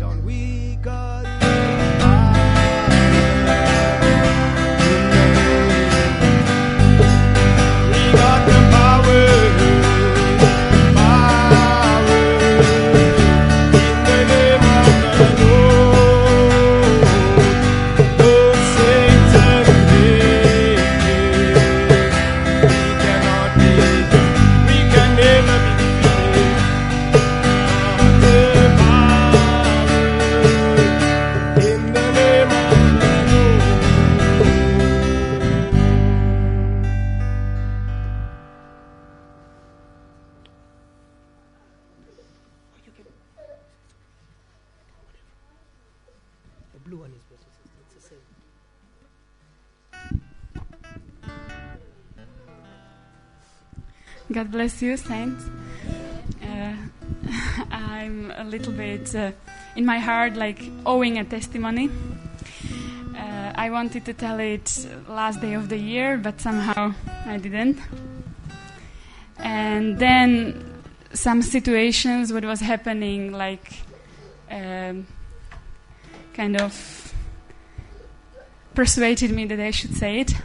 down. We got the power. God bless you, saints. I'm a little bit in my heart like owing a testimony. I wanted to tell it last day of the year, but somehow I didn't. And then some situations, what was happening, like kind of persuaded me that I should say it.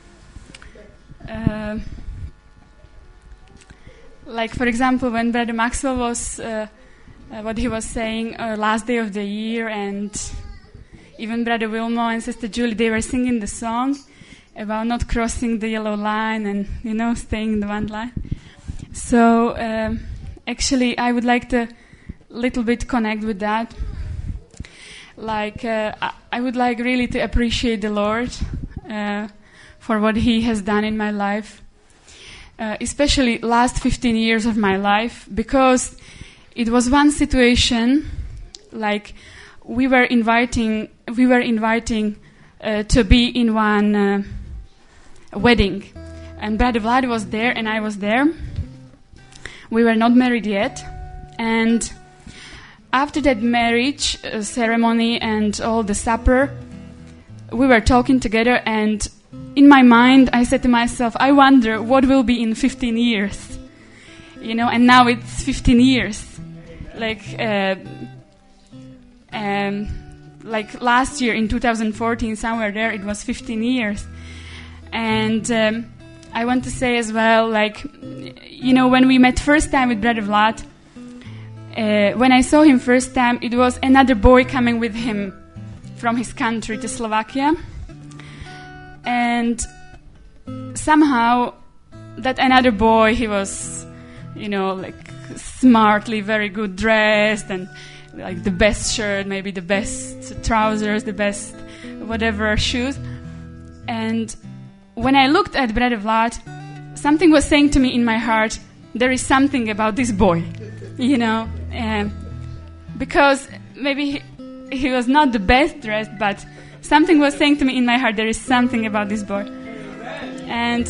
Like, for example, when Brother Maxwell was, what he was saying last day of the year, and even Brother Wilmo and Sister Julie, they were singing the song about not crossing the yellow line and, staying in the one line. So, actually, I would like to little bit connect with that. Like, I would like really to appreciate the Lord for what He has done in my life. Especially last 15 years of my life, because it was one situation, like we were inviting to be in one wedding, and Brother Vlad was there and I was there. We were not married yet, and after that marriage ceremony and all the supper, we were talking together, and in my mind, I said to myself, I wonder what will be in 15 years, and now it's 15 years. Like last year in 2014, somewhere there, it was 15 years. And I want to say as well, like, when we met first time with Brother Vlad, when I saw him first time, it was another boy coming with him from his country to Slovakia. And somehow that another boy, he was, like smartly, very good dressed, and like the best shirt, maybe the best trousers, the best whatever shoes. And when I looked at Brother Vlad, something was saying to me in my heart, there is something about this boy, because maybe he was not the best dressed, but something was saying to me in my heart, there is something about this boy. And,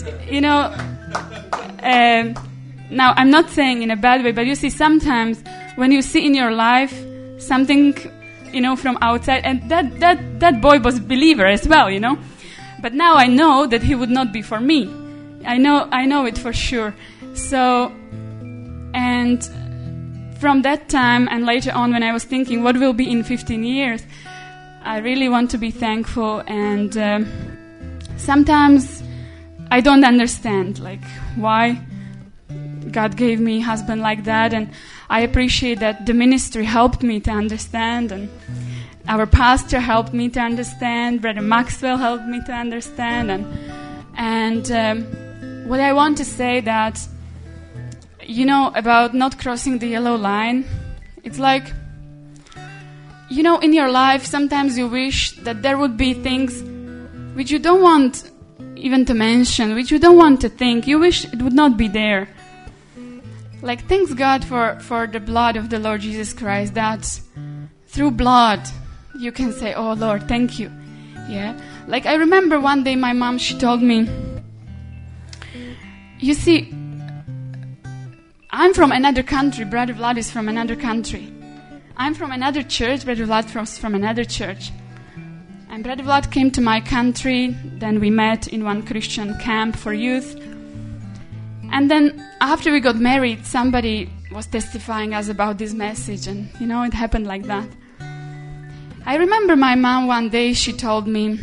now I'm not saying in a bad way, but you see, sometimes when you see in your life something, from outside, and that boy was a believer as well, But now I know that he would not be for me. I know it for sure. So, and from that time and later on when I was thinking what will be in 15 years, I really want to be thankful, and sometimes I don't understand, like, why God gave me a husband like that, and I appreciate that the ministry helped me to understand, and our pastor helped me to understand, Brother Maxwell helped me to understand, and what I want to say that, about not crossing the yellow line, it's like, in your life, sometimes you wish that there would be things which you don't want even to mention, which you don't want to think. You wish it would not be there. Like, thanks God for the blood of the Lord Jesus Christ, that through blood you can say, oh Lord, thank you. Yeah. Like, I remember one day my mom, she told me, you see, I'm from another country, Brother Vlad is from another country. I'm from another church, Brother Vlad from another church. And Brother Vlad came to my country, then we met in one Christian camp for youth. And then after we got married, somebody was testifying us about this message, and it happened like that. I remember my mom one day, she told me,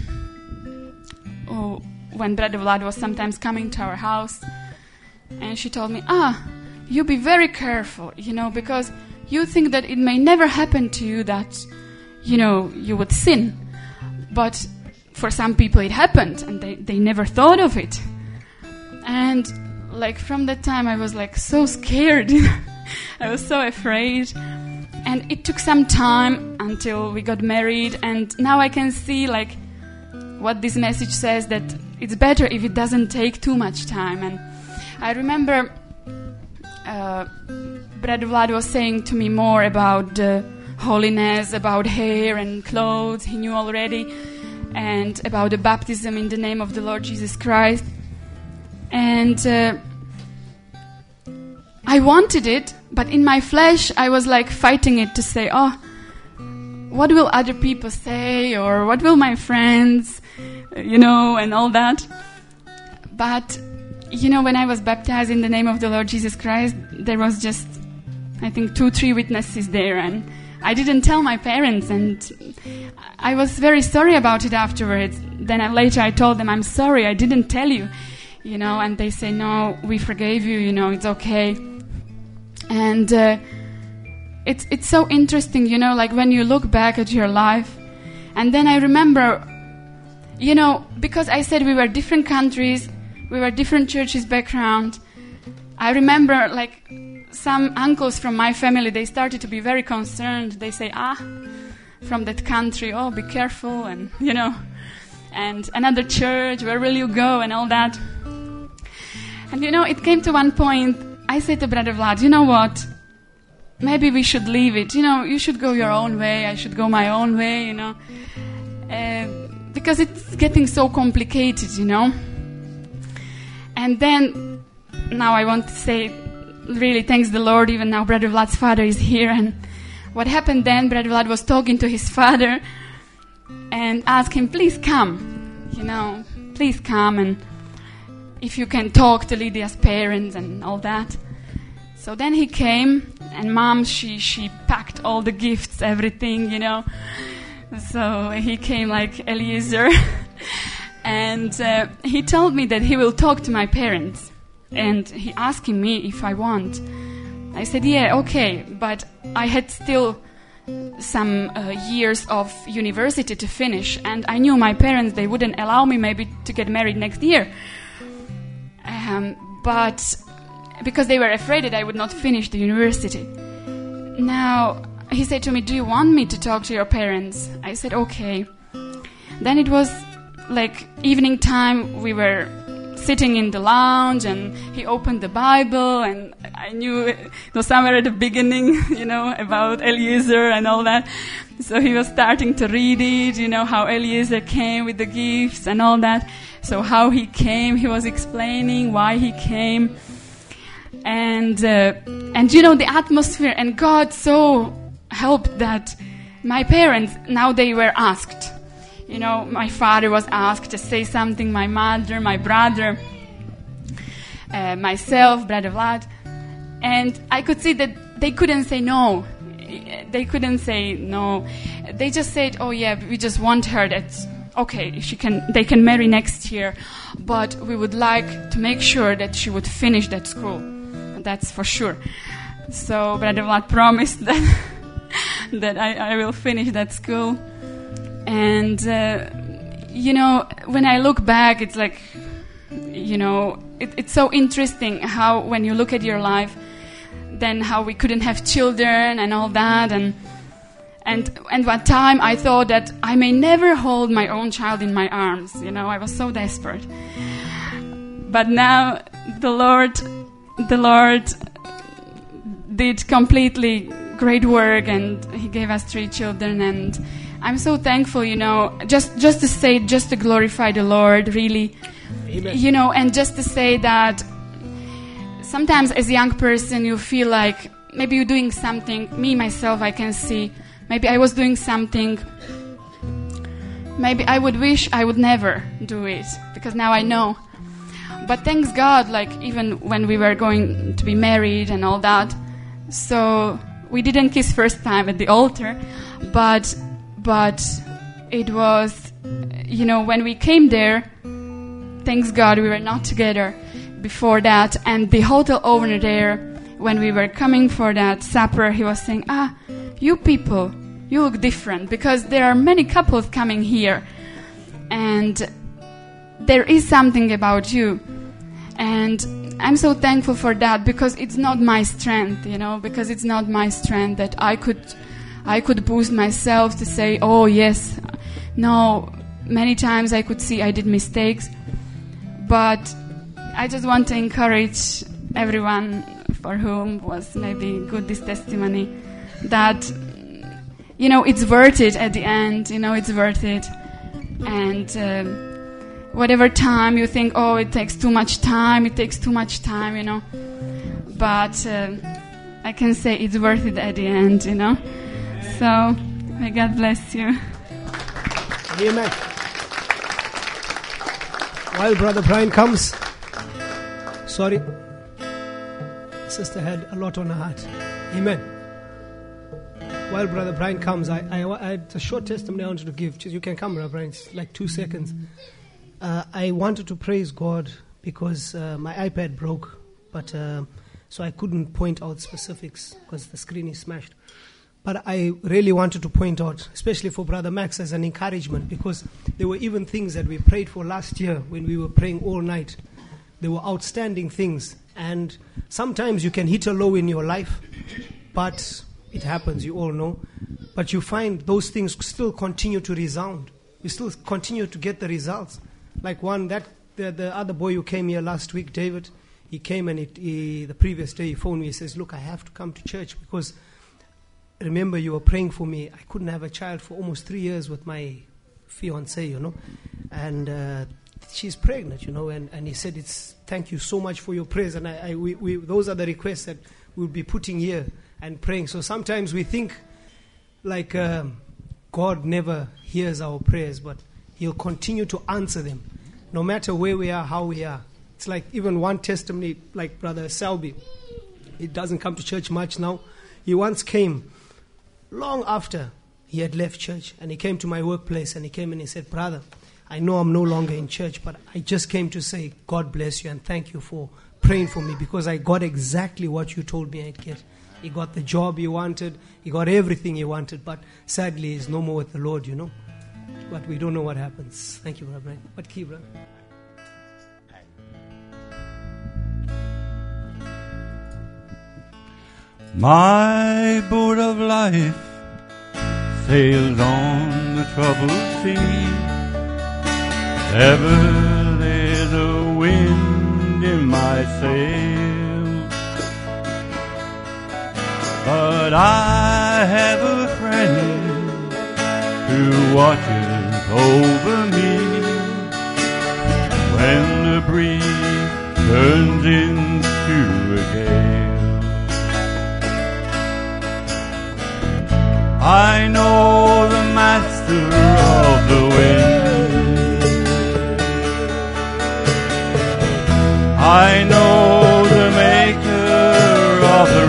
when Brother Vlad was sometimes coming to our house, and she told me, you be very careful, because you think that it may never happen to you that, you would sin. But for some people it happened, and they never thought of it. And from that time I was so scared. I was so afraid. And it took some time until we got married, and now I can see what this message says, that it's better if it doesn't take too much time. And I remember Brother Vlad was saying to me more about holiness, about hair and clothes, he knew already, and about the baptism in the name of the Lord Jesus Christ. And I wanted it, but in my flesh I was fighting it to say, what will other people say, or what will my friends, and all that. But, when I was baptized in the name of the Lord Jesus Christ, there was just, I think, 2-3 witnesses there, and I didn't tell my parents, and I was very sorry about it afterwards. Then later I told them, I'm sorry, I didn't tell you, and they say, no, we forgave you, it's okay. And it's so interesting, when you look back at your life. And then I remember, because I said we were different countries, we were different churches background, I remember some uncles from my family, they started to be very concerned. They say, from that country, be careful, and, and another church, where will you go, and all that. And, it came to one point, I said to Brother Vlad, you know what, maybe we should leave it. You should go your own way, I should go my own way, because it's getting so complicated, And then, now I want to say, really thanks the Lord, even now Brother Vlad's father is here. And what happened then, Brother Vlad was talking to his father and asked him, please come, please come, and if you can talk to Lydia's parents and all that. So then he came, and Mom, she packed all the gifts, everything, So he came like Eliezer. And he told me that he will talk to my parents. And he asking me if I want. I said, yeah, okay. But I had still some years of university to finish. And I knew my parents, they wouldn't allow me maybe to get married next year. But because they were afraid that I would not finish the university. Now, he said to me, do you want me to talk to your parents? I said, okay. Then it was evening time, we were sitting in the lounge, and he opened the Bible, and I knew it was somewhere at the beginning, about Eliezer and all that. So he was starting to read it, how Eliezer came with the gifts and all that. So how he came, he was explaining why he came. And the atmosphere, and God so helped that my parents, now they were asked. My father was asked to say something, my mother, my brother, myself, Brother Vlad. And I could see that they couldn't say no. They couldn't say no. They just said, oh yeah, we just want her that, okay, they can marry next year, but we would like to make sure that she would finish that school. That's for sure. So Brother Vlad promised that I will finish that school. And, when I look back, it's it's so interesting how when you look at your life, then how we couldn't have children and all that. And one time I thought that I may never hold my own child in my arms. I was so desperate. But now the Lord did completely great work, and He gave us 3 children, and I'm so thankful, just to glorify the Lord, really. Amen. And just to say that sometimes as a young person you feel like maybe you're doing something. Me, myself, I can see maybe I was doing something. Maybe I would wish I would never do it, because now I know. But thanks God, even when we were going to be married and all that, so we didn't kiss first time at the altar, but But it was, when we came there, thanks God we were not together before that. And the hotel owner there, when we were coming for that supper, he was saying, you people, you look different, because there are many couples coming here. And there is something about you. And I'm so thankful for that, because it's not my strength, because it's not my strength that I could boost myself to say, oh yes. No, many times I could see I did mistakes. But I just want to encourage everyone for whom was maybe good this testimony, that, it's worth it at the end, it's worth it. And whatever time you think, oh, it takes too much time, but I can say it's worth it at the end, So, may God bless you. Amen. While Brother Brian comes, Sister had a lot on her heart. Amen. While Brother Brian comes, I had a short testimony I wanted to give. You can come, Brother Brian. It's like 2 seconds. I wanted to praise God because my iPad broke, but so I couldn't point out specifics because the screen is smashed. But I really wanted to point out, especially for Brother Max, as an encouragement, because there were even things that we prayed for last year when we were praying all night. There were outstanding things. And sometimes you can hit a low in your life, but it happens, you all know. But you find those things still continue to resound. You still continue to get the results. Like the other boy who came here last week, David, he came and the previous day he phoned me. He says, look, I have to come to church because remember you were praying for me. I couldn't have a child for almost 3 years with my fiancée, and she's pregnant, and he said, thank you so much for your prayers. And we those are the requests that we'll be putting here and praying. So sometimes we think like God never hears our prayers, but He'll continue to answer them, no matter where we are, how we are. It's like even one testimony, like Brother Selby. He doesn't come to church much now. He once came long after he had left church, and he came to my workplace, and he came and he said, brother, I know I'm no longer in church, but I just came to say God bless you and thank you for praying for me, because I got exactly what you told me I'd get. He got the job he wanted, he got everything he wanted, but sadly he's no more with the Lord, But we don't know what happens. Thank you, Brother Brian. But keep, brother. My boat of life sails on the troubled sea. Ever there's a wind in my sail, but I have a friend who watches over me when the breeze turns into a gale. I know the master of the wind, I know the maker of the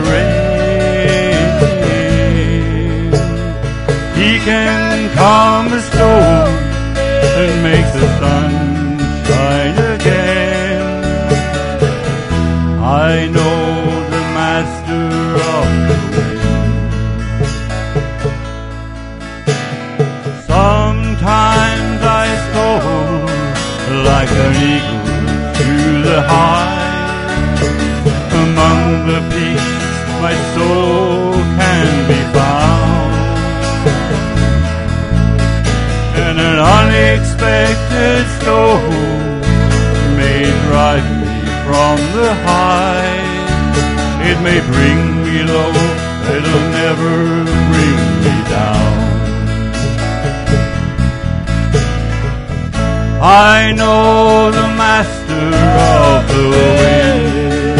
rain. He can calm the storm and make the sun shine again. I know the master of the wind. Sometimes I soar like an eagle to the heights. Among the peaks my soul can be found, and an unexpected storm may drive me from the heights. It may bring me low, it'll never bring me down. I know the master of the wind,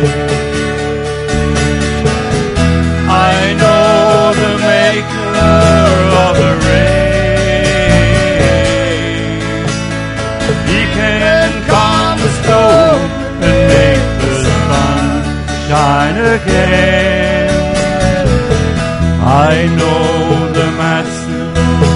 I know the maker of the rain. He can calm the storm and make the sun shine again. I know the master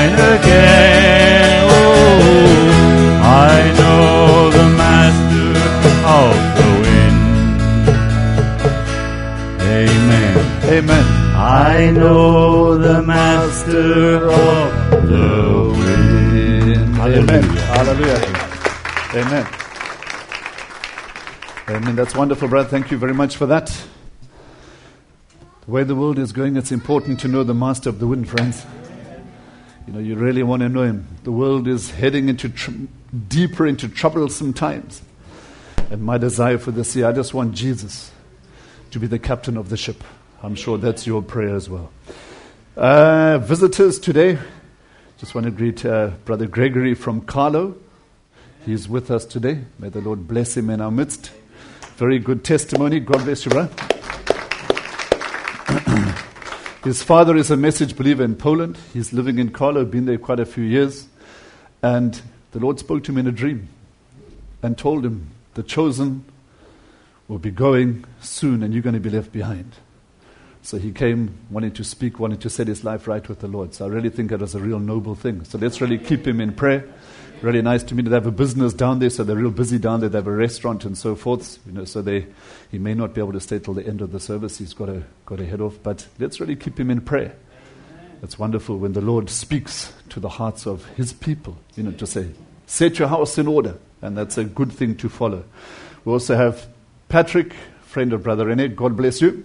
and again. Oh, I know the master of the wind. Amen. Amen. I know the master of the wind. Amen. Hallelujah. Amen. Amen. That's wonderful, brother. Thank you very much for that. The way the world is going, it's important to know the master of the wind, friends. You know, you really want to know him. The world is heading into deeper into troublesome times. And my desire for this year, I just want Jesus to be the captain of the ship. I'm sure that's your prayer as well. Visitors today, just want to greet Brother Gregory from Carlo. He's with us today. May the Lord bless him in our midst. Very good testimony. God bless you, brother. His father is a message believer in Poland. He's living in Carlo, been there quite a few years. And the Lord spoke to him in a dream and told him, the chosen will be going soon and you're going to be left behind. So he came wanting to speak, wanting to set his life right with the Lord. So I really think it was a real noble thing. So let's really keep him in prayer. Really nice to meet. They have a business down there, so they're real busy down there. They have a restaurant and so forth. You know, so he may not be able to stay till the end of the service. He's got to head off. But let's really keep him in prayer. It's wonderful when the Lord speaks to the hearts of his people. You know, to say, set your house in order. And that's a good thing to follow. We also have Patrick, friend of Brother Rene. God bless you.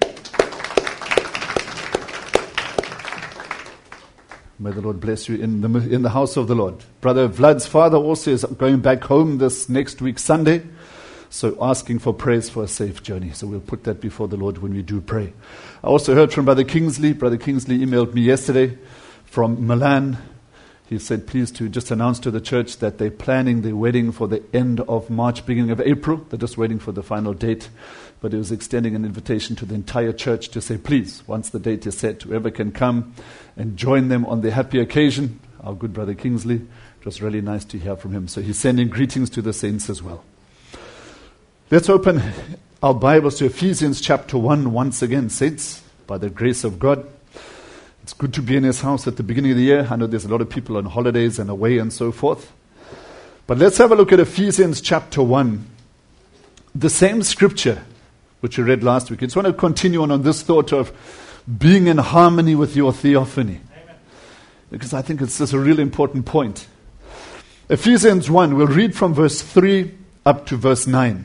May the Lord bless you in the house of the Lord. Brother Vlad's father also is going back home this next week, Sunday. So asking for prayers for a safe journey. So we'll put that before the Lord when we do pray. I also heard from Brother Kingsley. Brother Kingsley emailed me yesterday from Milan. He said, please to just announce to the church that they're planning their wedding for the end of March, beginning of April. They're just waiting for the final date. But he was extending an invitation to the entire church to say, please, once the date is set, whoever can come and join them on the happy occasion. Our good Brother Kingsley. It was really nice to hear from him. So he's sending greetings to the saints as well. Let's open our Bibles to Ephesians chapter 1 once again, saints, by the grace of God. It's good to be in his house at the beginning of the year. I know there's a lot of people on holidays and away and so forth. But let's have a look at Ephesians chapter 1. The same scripture which we read last week. I just want to continue on this thought of being in harmony with your theophany. Amen. Because I think it's just a really important point. Ephesians 1, we'll read from verse 3 up to verse 9.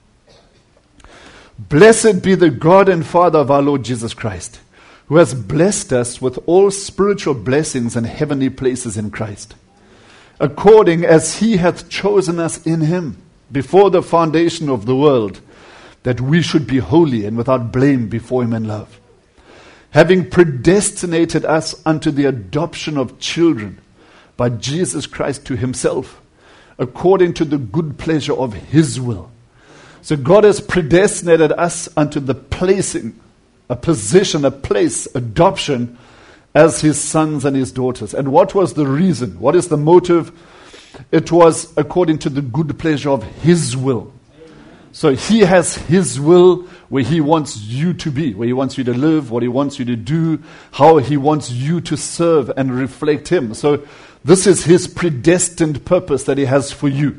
Blessed be the God and Father of our Lord Jesus Christ, who has blessed us with all spiritual blessings in heavenly places in Christ, according as he hath chosen us in him before the foundation of the world, that we should be holy and without blame before him in love, having predestinated us unto the adoption of children by Jesus Christ to himself, according to the good pleasure of his will. So God has predestinated us unto the placing, a position, a place, adoption as his sons and his daughters. And what was the reason? What is the motive? It was according to the good pleasure of his will. So he has his will where he wants you to be, where he wants you to live, what he wants you to do, how he wants you to serve and reflect him. So this is his predestined purpose that he has for you.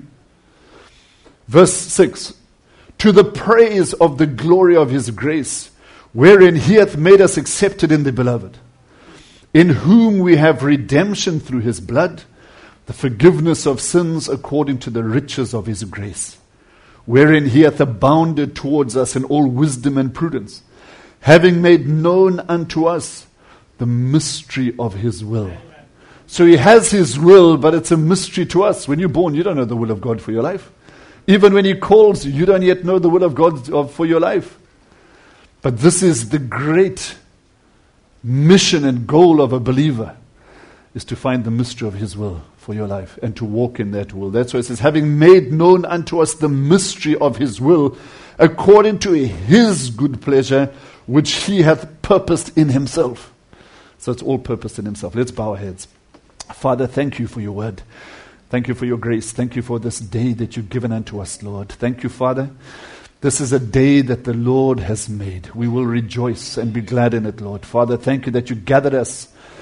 Verse 6, to the praise of the glory of his grace, wherein he hath made us accepted in the beloved, in whom we have redemption through his blood, the forgiveness of sins according to the riches of his grace, wherein he hath abounded towards us in all wisdom and prudence, having made known unto us the mystery of his will. So he has his will, but it's a mystery to us. When you're born, you don't know the will of God for your life. Even when he calls you, you don't yet know the will of God for your life. But this is the great mission and goal of a believer, is to find the mystery of his will for your life and to walk in that will. That's why it says, having made known unto us the mystery of his will, according to his good pleasure, which he hath purposed in himself. So it's all purposed in himself. Let's bow our heads. Father, thank you for your word. Thank you for your grace. Thank you for this day that you've given unto us, Lord. Thank you, Father. This is a day that the Lord has made. We will rejoice and be glad in it, Lord. Father, thank you that you gathered us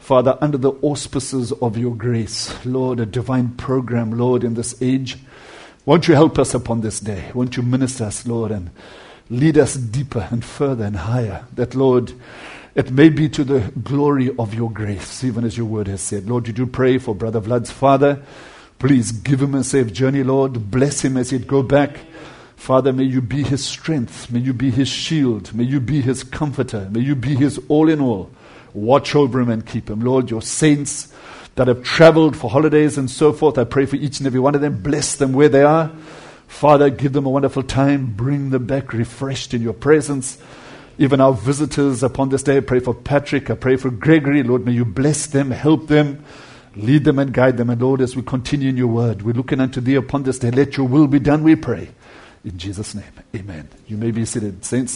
Father, under the auspices of your grace, Lord, a divine program, Lord, in this age. Won't you help us upon this day? Won't you minister us, Lord, and lead us deeper and further and higher, that, Lord, it may be to the glory of your grace, even as your word has said. Lord, you do pray for Brother Vlad's father. Please give him a safe journey, Lord. Bless him as he'd go back. Father, may you be his strength. May you be his shield. May you be his comforter. May you be his all in all. Watch over him and keep him. Lord, your saints that have traveled for holidays and so forth, I pray for each and every one of them. Bless them where they are. Father, give them a wonderful time. Bring them back refreshed in your presence. Even our visitors upon this day, I pray for Patrick, I pray for Gregory. Lord, may you bless them, help them, lead them and guide them. And Lord, as we continue in your word, we're looking unto thee upon this day. Let your will be done, we pray. In Jesus' name, amen. You may be seated, saints.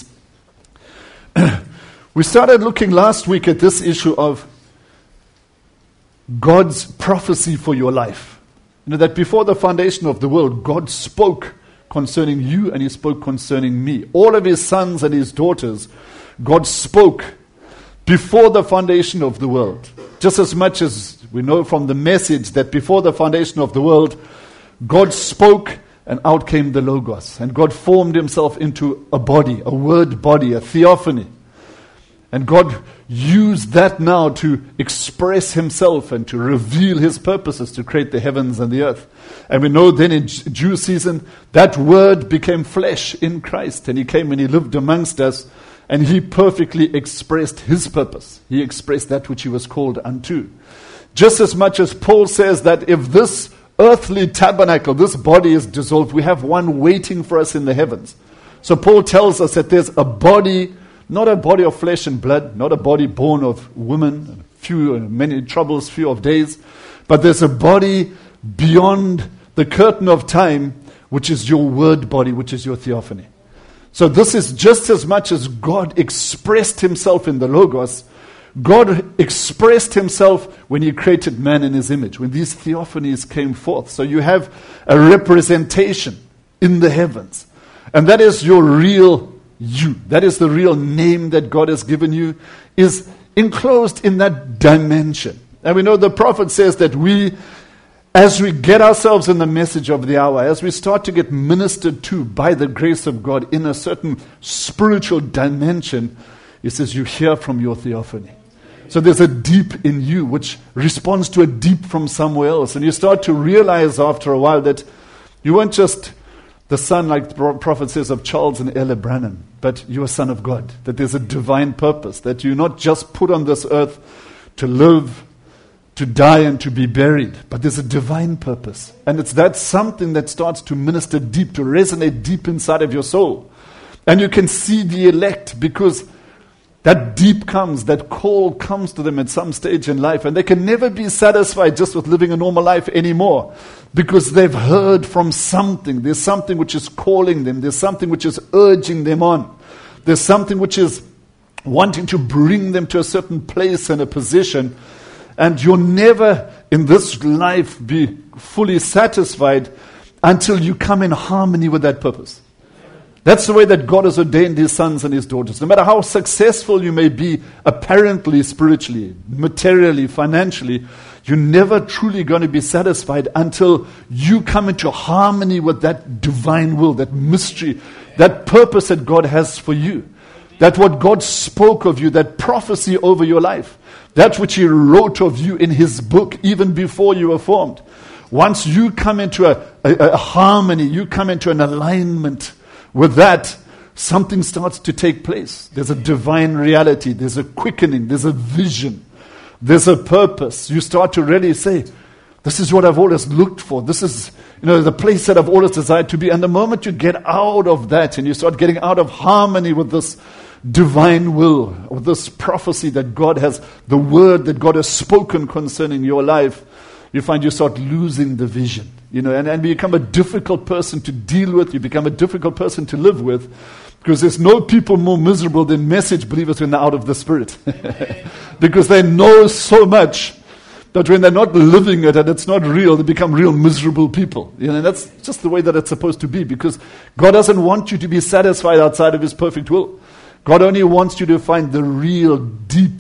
We started looking last week at this issue of God's prophecy for your life. You know, that before the foundation of the world, God spoke concerning you and he spoke concerning me. All of his sons and his daughters, God spoke before the foundation of the world. Just as much as we know from the message that before the foundation of the world, God spoke and out came the Logos. And God formed himself into a body, a word body, a theophany. And God used that now to express himself and to reveal his purposes to create the heavens and the earth. And we know then in due season, that word became flesh in Christ. And he came and he lived amongst us. And he perfectly expressed his purpose. He expressed that which he was called unto. Just as much as Paul says that if this earthly tabernacle, this body is dissolved, we have one waiting for us in the heavens. So Paul tells us that there's a body, not a body of flesh and blood, not a body born of women, few and many troubles, few of days, but there's a body beyond the curtain of time, which is your word body, which is your theophany. So this is just as much as God expressed himself in the Logos. God expressed himself when he created man in his image, when these theophanies came forth. So you have a representation in the heavens. And that is your real you. That is the real name that God has given you, is enclosed in that dimension. And we know the prophet says that as we get ourselves in the message of the hour, as we start to get ministered to by the grace of God in a certain spiritual dimension, he says you hear from your theophany. So there's a deep in you which responds to a deep from somewhere else. And you start to realize after a while that you weren't just the son, like the prophet says, of Charles and Ella Brannan, but you're a son of God, that there's a divine purpose, that you're not just put on this earth to live, to die and to be buried, but there's a divine purpose. And it's that something that starts to minister deep, to resonate deep inside of your soul. And you can see the elect because that deep comes, that call comes to them at some stage in life, and they can never be satisfied just with living a normal life anymore because they've heard from something. There's something which is calling them. There's something which is urging them on. There's something which is wanting to bring them to a certain place and a position. And you'll never in this life be fully satisfied until you come in harmony with that purpose. That's the way that God has ordained his sons and his daughters. No matter how successful you may be, apparently, spiritually, materially, financially, you're never truly going to be satisfied until you come into harmony with that divine will, that mystery, that purpose that God has for you. That what God spoke of you, that prophecy over your life, that which he wrote of you in his book even before you were formed. Once you come into a harmony, you come into an alignment with that, something starts to take place. There's a divine reality. There's a quickening. There's a vision. There's a purpose. You start to really say, this is what I've always looked for. This is, the place that I've always desired to be. And the moment you get out of that and you start getting out of harmony with this divine will, with this prophecy that God has, the word that God has spoken concerning your life, you find you start losing the vision. And become a difficult person to deal with. You become a difficult person to live with, because there's no people more miserable than message believers when they're out of the Spirit. Because they know so much that when they're not living it and it's not real, they become real miserable people. And that's just the way that it's supposed to be, because God doesn't want you to be satisfied outside of his perfect will. God only wants you to find the real, deep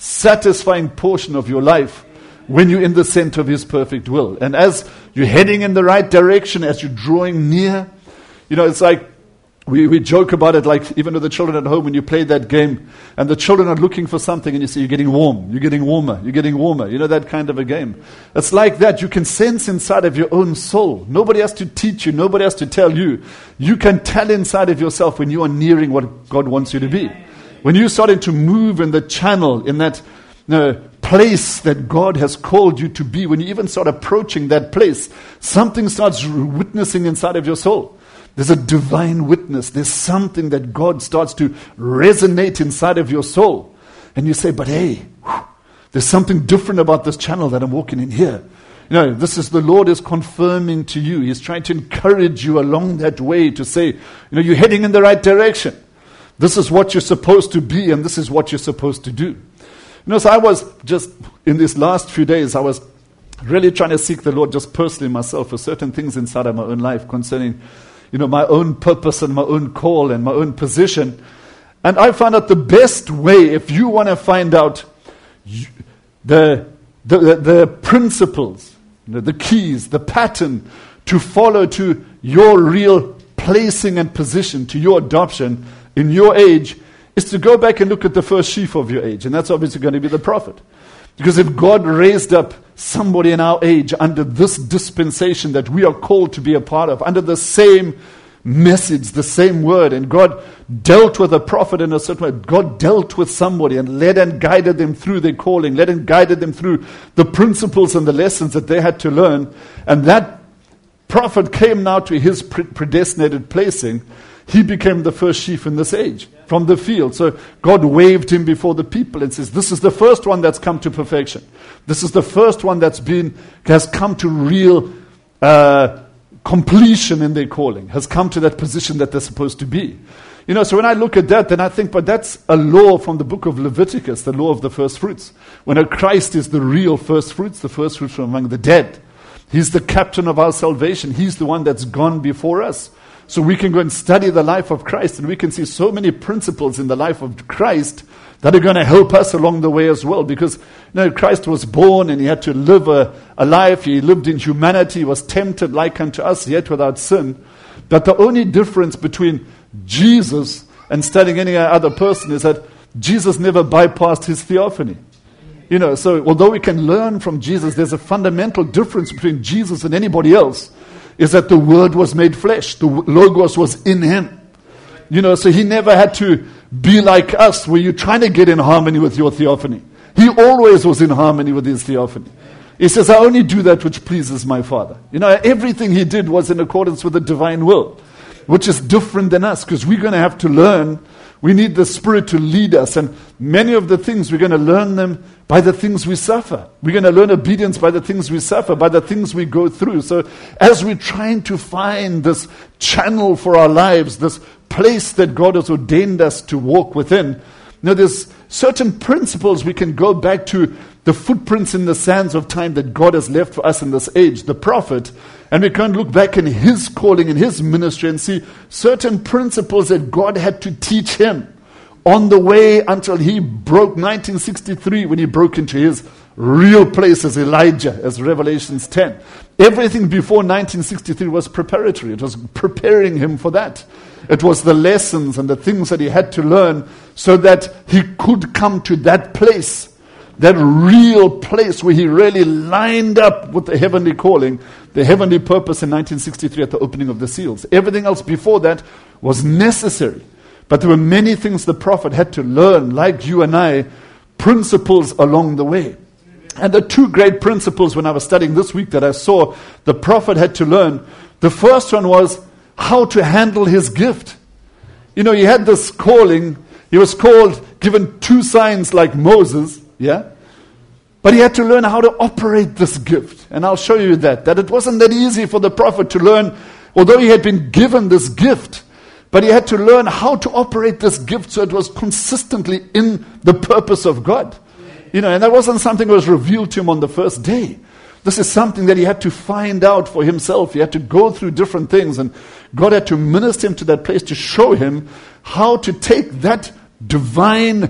satisfying portion of your life when you're in the center of His perfect will. And as you're heading in the right direction, as you're drawing near, it's like we joke about it, like even with the children at home when you play that game and the children are looking for something and you say, you're getting warm, you're getting warmer, you're getting warmer. That kind of a game. It's like that. You can sense inside of your own soul. Nobody has to teach you. Nobody has to tell you. You can tell inside of yourself when you are nearing what God wants you to be. When you're starting to move in the channel, in that place that God has called you to be, when you even start approaching that place, something starts witnessing inside of your soul. There's a divine witness. There's something that God starts to resonate inside of your soul. And you say, but hey, there's something different about this channel that I'm walking in here. This is the Lord is confirming to you. He's trying to encourage you along that way to say, you're heading in the right direction. This is what you're supposed to be and this is what you're supposed to do. So I was just, in these last few days, I was really trying to seek the Lord just personally myself for certain things inside of my own life concerning my own purpose and my own call and my own position. And I found out the best way, if you want to find out the principles, the keys, the pattern to follow to your real placing and position, to your adoption in your age, is to go back and look at the first sheaf of your age. And that's obviously going to be the prophet. Because if God raised up somebody in our age under this dispensation that we are called to be a part of, under the same message, the same word, and God dealt with a prophet in a certain way, God dealt with somebody and led and guided them through their calling, led and guided them through the principles and the lessons that they had to learn, and that prophet came now to his predestinated placing, he became the first sheaf in this age from the field. So God waved him before the people and says, this is the first one that's come to perfection. This is the first one has come to real completion in their calling, has come to that position that they're supposed to be. So when I look at that, then I think, but that's a law from the book of Leviticus, the law of the first fruits. When Christ is the real first fruits from among the dead. He's the captain of our salvation. He's the one that's gone before us. So we can go and study the life of Christ, and we can see so many principles in the life of Christ that are going to help us along the way as well. Because Christ was born and he had to live a life. He lived in humanity. He was tempted like unto us, yet without sin. But the only difference between Jesus and studying any other person is that Jesus never bypassed his theophany. So although we can learn from Jesus, there's a fundamental difference between Jesus and anybody else. Is that the Word was made flesh. The Logos was in him. So he never had to be like us, where you're trying to get in harmony with your theophany. He always was in harmony with his theophany. He says, I only do that which pleases my Father. Everything he did was in accordance with the divine will, which is different than us, because we're going to have to learn. We need the Spirit to lead us, and many of the things, we're going to learn them by the things we suffer. We're going to learn obedience by the things we suffer, by the things we go through. So as we're trying to find this channel for our lives, this place that God has ordained us to walk within, there's certain principles we can go back to, the footprints in the sands of time that God has left for us in this age, the prophet, and we can look back in his calling, in his ministry, and see certain principles that God had to teach him on the way until he broke 1963, when he broke into his real place as Elijah, as Revelations 10. Everything before 1963 was preparatory. It was preparing him for that. It was the lessons and the things that he had to learn so that he could come to that place, that real place where he really lined up with the heavenly calling, the heavenly purpose in 1963 at the opening of the seals. Everything else before that was necessary. But there were many things the prophet had to learn, like you and I, principles along the way. And the two great principles when I was studying this week that I saw the prophet had to learn, the first one was how to handle his gift. He had this calling. He was given 2 signs like Moses, yeah? But he had to learn how to operate this gift. And I'll show you that it wasn't that easy for the prophet to learn, although he had been given this gift. But he had to learn how to operate this gift so it was consistently in the purpose of God. And that wasn't something that was revealed to him on the first day. This is something that he had to find out for himself. He had to go through different things, and God had to minister him to that place to show him how to take that divine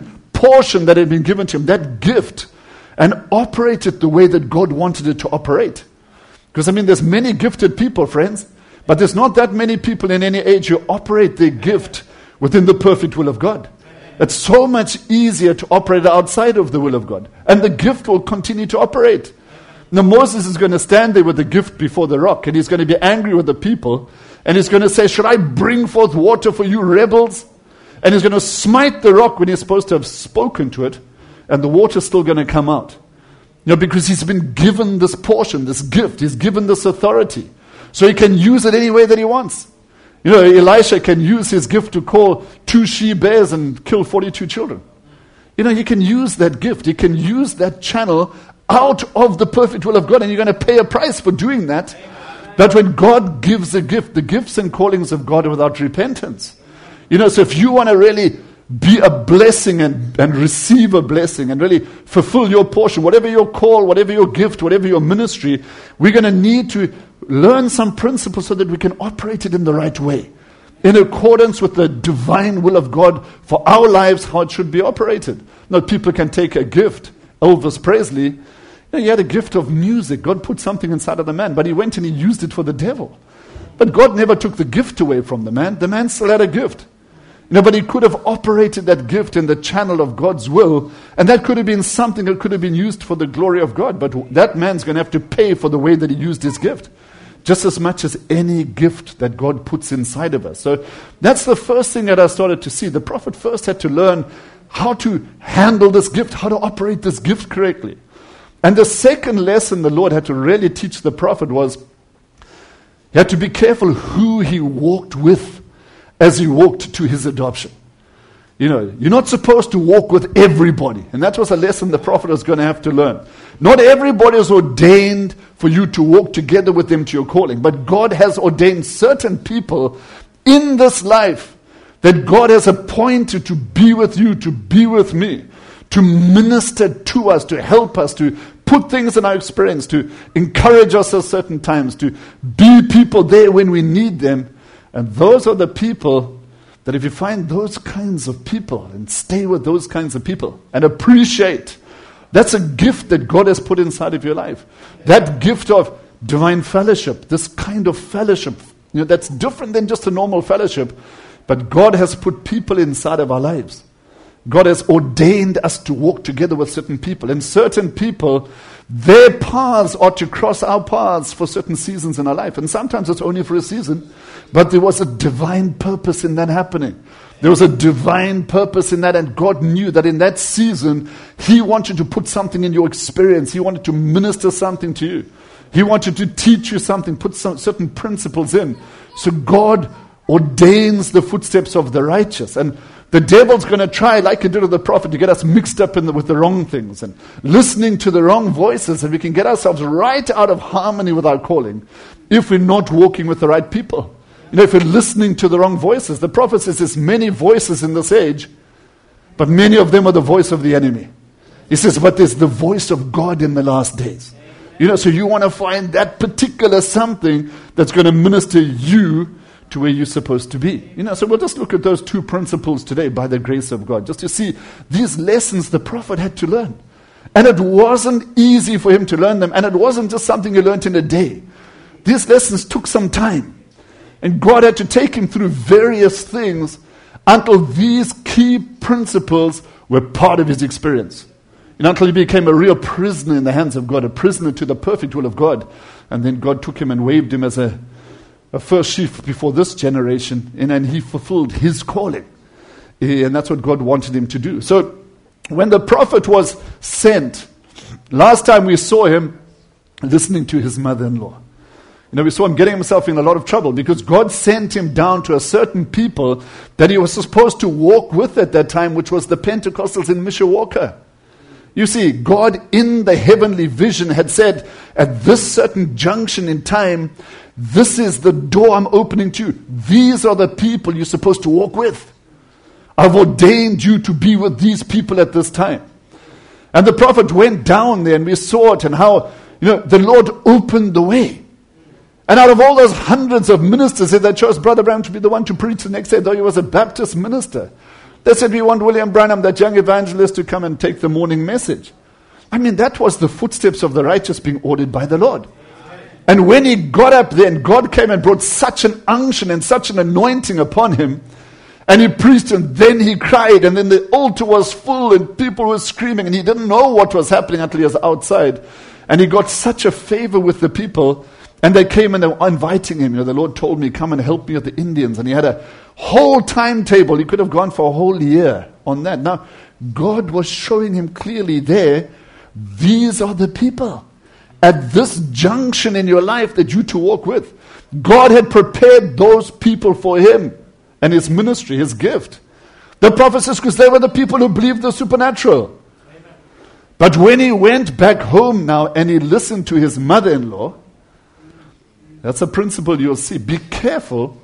portion that had been given to him, that gift, and operate it the way that God wanted it to operate. Because, there's many gifted people, friends, but there's not that many people in any age who operate their gift within the perfect will of God. It's so much easier to operate outside of the will of God. And the gift will continue to operate. Now, Moses is going to stand there with the gift before the rock, and he's going to be angry with the people, and he's going to say, should I bring forth water for you rebels? And he's going to smite the rock when he's supposed to have spoken to it, and the water's still going to come out. Because he's been given this portion, this gift. He's given this authority. So he can use it any way that he wants. Elisha can use his gift to call 2 she-bears and kill 42 children. He can use that gift. He can use that channel out of the perfect will of God, and you're going to pay a price for doing that. But when God gives a gift, the gifts and callings of God are without repentance. So if you want to really be a blessing and receive a blessing and really fulfill your portion, whatever your call, whatever your gift, whatever your ministry, we're going to need to learn some principles so that we can operate it in the right way, in accordance with the divine will of God for our lives, how it should be operated. Now, people can take a gift. Elvis Presley, he had a gift of music. God put something inside of the man, but he went and he used it for the devil. But God never took the gift away from the man. The man still had a gift. But he could have operated that gift in the channel of God's will, and that could have been something that could have been used for the glory of God. But that man's going to have to pay for the way that he used his gift, just as much as any gift that God puts inside of us. So that's the first thing that I started to see. The prophet first had to learn how to handle this gift, how to operate this gift correctly. And the second lesson the Lord had to really teach the prophet was he had to be careful who he walked with as he walked to his adoption. You're not supposed to walk with everybody. And that was a lesson the prophet was going to have to learn. Not everybody is ordained for you to walk together with them to your calling. But God has ordained certain people in this life that God has appointed to be with you, to be with me, to minister to us, to help us, to put things in our experience, to encourage us at certain times, to be people there when we need them. And those are the people that if you find those kinds of people and stay with those kinds of people and appreciate, that's a gift that God has put inside of your life. That gift of divine fellowship, this kind of fellowship, that's different than just a normal fellowship, but God has put people inside of our lives. God has ordained us to walk together with certain people. And certain people, their paths are to cross our paths for certain seasons in our life. And sometimes it's only for a season. But there was a divine purpose in that happening. There was a divine purpose in that. And God knew that in that season, He wanted to put something in your experience. He wanted to minister something to you. He wanted to teach you something, put some certain principles in. So God ordains the footsteps of the righteous. And the devil's going to try, like he did with the prophet, to get us mixed up with the wrong things and listening to the wrong voices, and we can get ourselves right out of harmony with our calling if we're not walking with the right people. If we're listening to the wrong voices. The prophet says there's many voices in this age, but many of them are the voice of the enemy. He says, but there's the voice of God in the last days. So you want to find that particular something that's going to minister you to where you're supposed to be. So we'll just look at those two principles today by the grace of God, just to see these lessons the prophet had to learn. And it wasn't easy for him to learn them, and it wasn't just something he learned in a day. These lessons took some time. And God had to take him through various things until these key principles were part of his experience. Until he became a real prisoner in the hands of God, a prisoner to the perfect will of God. And then God took him and waved him as a first sheaf before this generation, and he fulfilled his calling. And that's what God wanted him to do. So when the prophet was sent, last time we saw him listening to his mother-in-law. We saw him getting himself in a lot of trouble because God sent him down to a certain people that he was supposed to walk with at that time, which was the Pentecostals in Mishawaka. You see, God in the heavenly vision had said, at this certain junction in time, this is the door I'm opening to you. These are the people you're supposed to walk with. I've ordained you to be with these people at this time. And the prophet went down there and we saw it and how, the Lord opened the way. And out of all those hundreds of ministers, they chose Brother Branham to be the one to preach the next day, though he was a Baptist minister. They said, we want William Branham, that young evangelist, to come and take the morning message. I mean, that was the footsteps of the righteous being ordered by the Lord. And when he got up there, and God came and brought such an unction and such an anointing upon him, and he preached, and then he cried, and then the altar was full, and people were screaming, and he didn't know what was happening until he was outside. And he got such a favor with the people, and they came and they were inviting him. The Lord told me, come and help me with the Indians. And he had a whole timetable. He could have gone for a whole year on that. Now, God was showing him clearly there, these are the people at this junction in your life that you to walk with. God had prepared those people for him and his ministry, his gift. The prophecies, because they were the people who believed the supernatural. Amen. But when he went back home now and he listened to his mother-in-law, that's a principle you'll see. Be careful.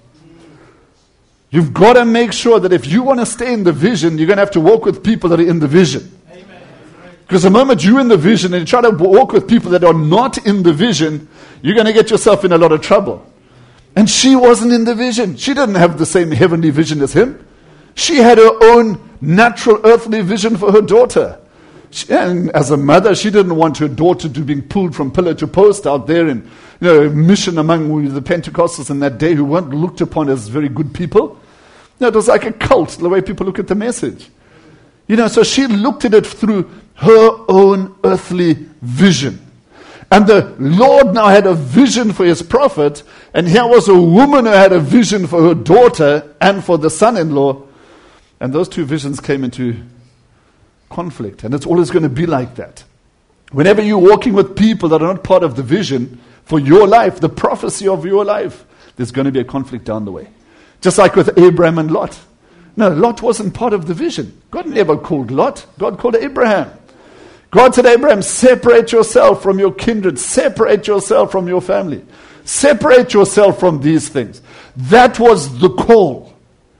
You've got to make sure that if you want to stay in the vision, you're going to have to walk with people that are in the vision. Because the moment you're in the vision and you try to walk with people that are not in the vision, you're going to get yourself in a lot of trouble. And she wasn't in the vision. She didn't have the same heavenly vision as him. She had her own natural earthly vision for her daughter. And as a mother, she didn't want her daughter to be pulled from pillar to post out there in mission among the Pentecostals in that day who weren't looked upon as very good people. It was like a cult, the way people look at the message. So she looked at it through her own earthly vision. And the Lord now had a vision for his prophet, and here was a woman who had a vision for her daughter and for the son-in-law. And those two visions came into conflict, and it's always going to be like that. Whenever you're walking with people that are not part of the vision for your life, the prophecy of your life, there's going to be a conflict down the way. Just like with Abraham and Lot. No, Lot wasn't part of the vision. God never called Lot. God called Abraham. God said, Abraham, separate yourself from your kindred. Separate yourself from your family. Separate yourself from these things. That was the call.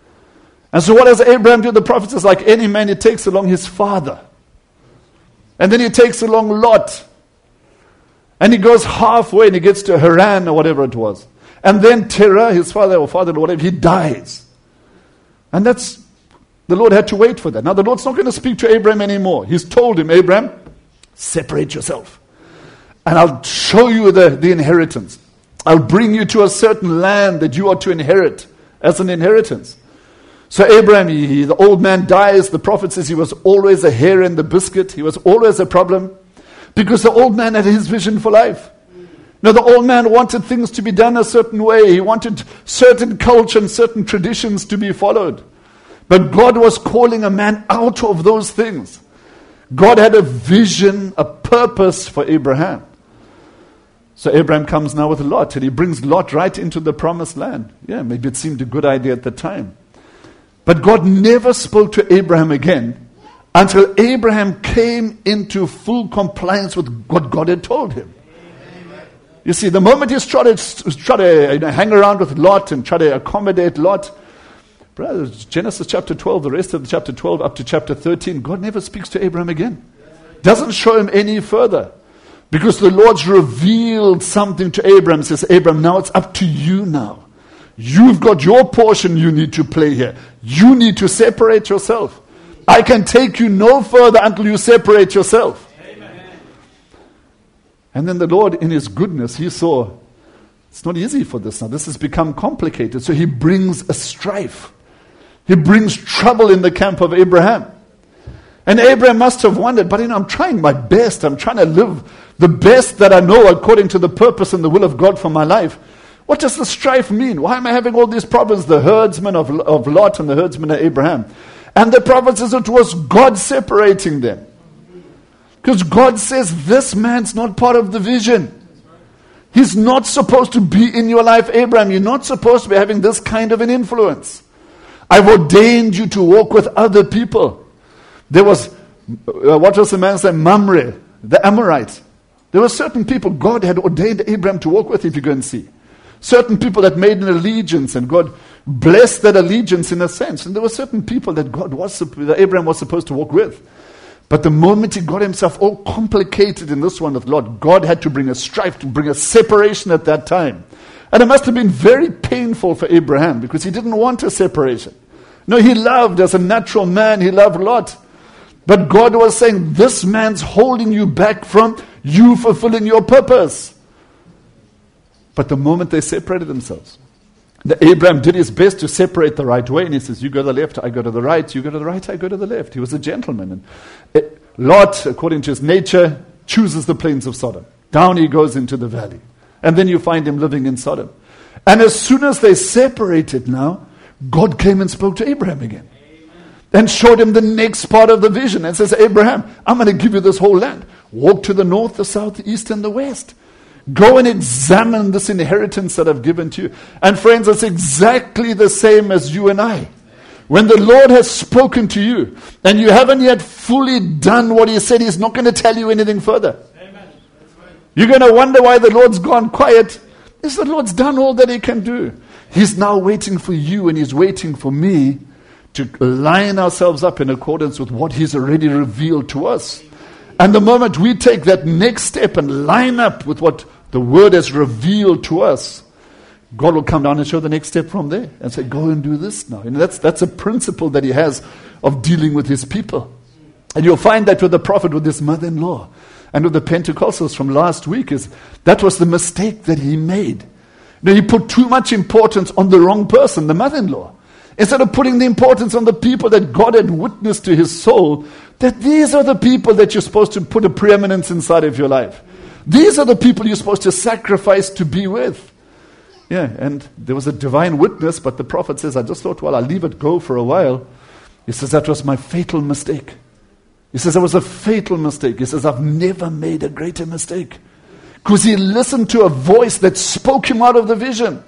And so what does Abraham do? The prophet says, like any man, he takes along his father. And then he takes along Lot. And he goes halfway and he gets to Haran or whatever it was. And then Terah, his father or father-in-law, whatever, he dies. And that's, the Lord had to wait for that. Now the Lord's not going to speak to Abraham anymore. He's told him, Abraham, separate yourself. And I'll show you the inheritance. I'll bring you to a certain land that you are to inherit as an inheritance. So Abraham, the old man dies. The prophet says he was always a hair in the biscuit. He was always a problem. Because the old man had his vision for life. Now the old man wanted things to be done a certain way. He wanted certain culture and certain traditions to be followed. But God was calling a man out of those things. God had a vision, a purpose for Abraham. So Abraham comes now with Lot, and he brings Lot right into the promised land. Yeah, maybe it seemed a good idea at the time. But God never spoke to Abraham again until Abraham came into full compliance with what God had told him. You see, the moment he tried to hang around with Lot and try to accommodate Lot, brothers, Genesis chapter 12, the rest of the chapter 12 up to chapter 13, God never speaks to Abraham again. Doesn't show him any further. Because the Lord's revealed something to Abraham. Says, Abraham, now it's up to you now. You've got your portion you need to play here. You need to separate yourself. I can take you no further until you separate yourself. And then the Lord, in his goodness, he saw, it's not easy for this now. This has become complicated. So he brings a strife. He brings trouble in the camp of Abraham. And Abraham must have wondered, but I'm trying my best. I'm trying to live the best that I know according to the purpose and the will of God for my life. What does the strife mean? Why am I having all these problems? The herdsmen of Lot and the herdsmen of Abraham. And the prophet says it was God separating them. Because God says, this man's not part of the vision. He's not supposed to be in your life, Abraham. You're not supposed to be having this kind of an influence. I've ordained you to walk with other people. There was, what was the man's name? Mamre, the Amorite. There were certain people God had ordained Abraham to walk with, if you go and see. Certain people that made an allegiance, and God blessed that allegiance in a sense. And there were certain people that that Abraham was supposed to walk with. But the moment he got himself all complicated in this one with Lot, God had to bring a strife, to bring a separation at that time. And it must have been very painful for Abraham, because he didn't want a separation. No, he loved as a natural man, he loved Lot. But God was saying, this man's holding you back from you fulfilling your purpose. But the moment they separated themselves, Abraham did his best to separate the right way. And he says, you go to the left, I go to the right. You go to the right, I go to the left. He was a gentleman. And Lot, according to his nature, chooses the plains of Sodom. Down he goes into the valley. And then you find him living in Sodom. And as soon as they separated now, God came and spoke to Abraham again. And showed him the next part of the vision. And says, Abraham, I'm going to give you this whole land. Walk to the north, the south, the east, and the west. Go and examine this inheritance that I've given to you. And friends, it's exactly the same as you and I. When the Lord has spoken to you, and you haven't yet fully done what He said, He's not going to tell you anything further. Amen. You're going to wonder why the Lord's gone quiet. It's the Lord's done all that He can do. He's now waiting for you, and He's waiting for me to line ourselves up in accordance with what He's already revealed to us. And the moment we take that next step and line up with what the Word has revealed to us, God will come down and show the next step from there and say, go and do this now. And that's a principle that He has of dealing with His people. And you'll find that with the prophet, with his mother-in-law, and with the Pentecostals from last week, is that was the mistake that he made. Now, he put too much importance on the wrong person, the mother-in-law. Instead of putting the importance on the people that God had witnessed to his soul, that these are the people that you're supposed to put a preeminence inside of your life. These are the people you're supposed to sacrifice to be with. Yeah, and there was a divine witness, but the prophet says, I just thought, well, I'll leave it go for a while. He says, that was my fatal mistake. He says, it was a fatal mistake. He says, I've never made a greater mistake. Because he listened to a voice that spoke him out of the vision.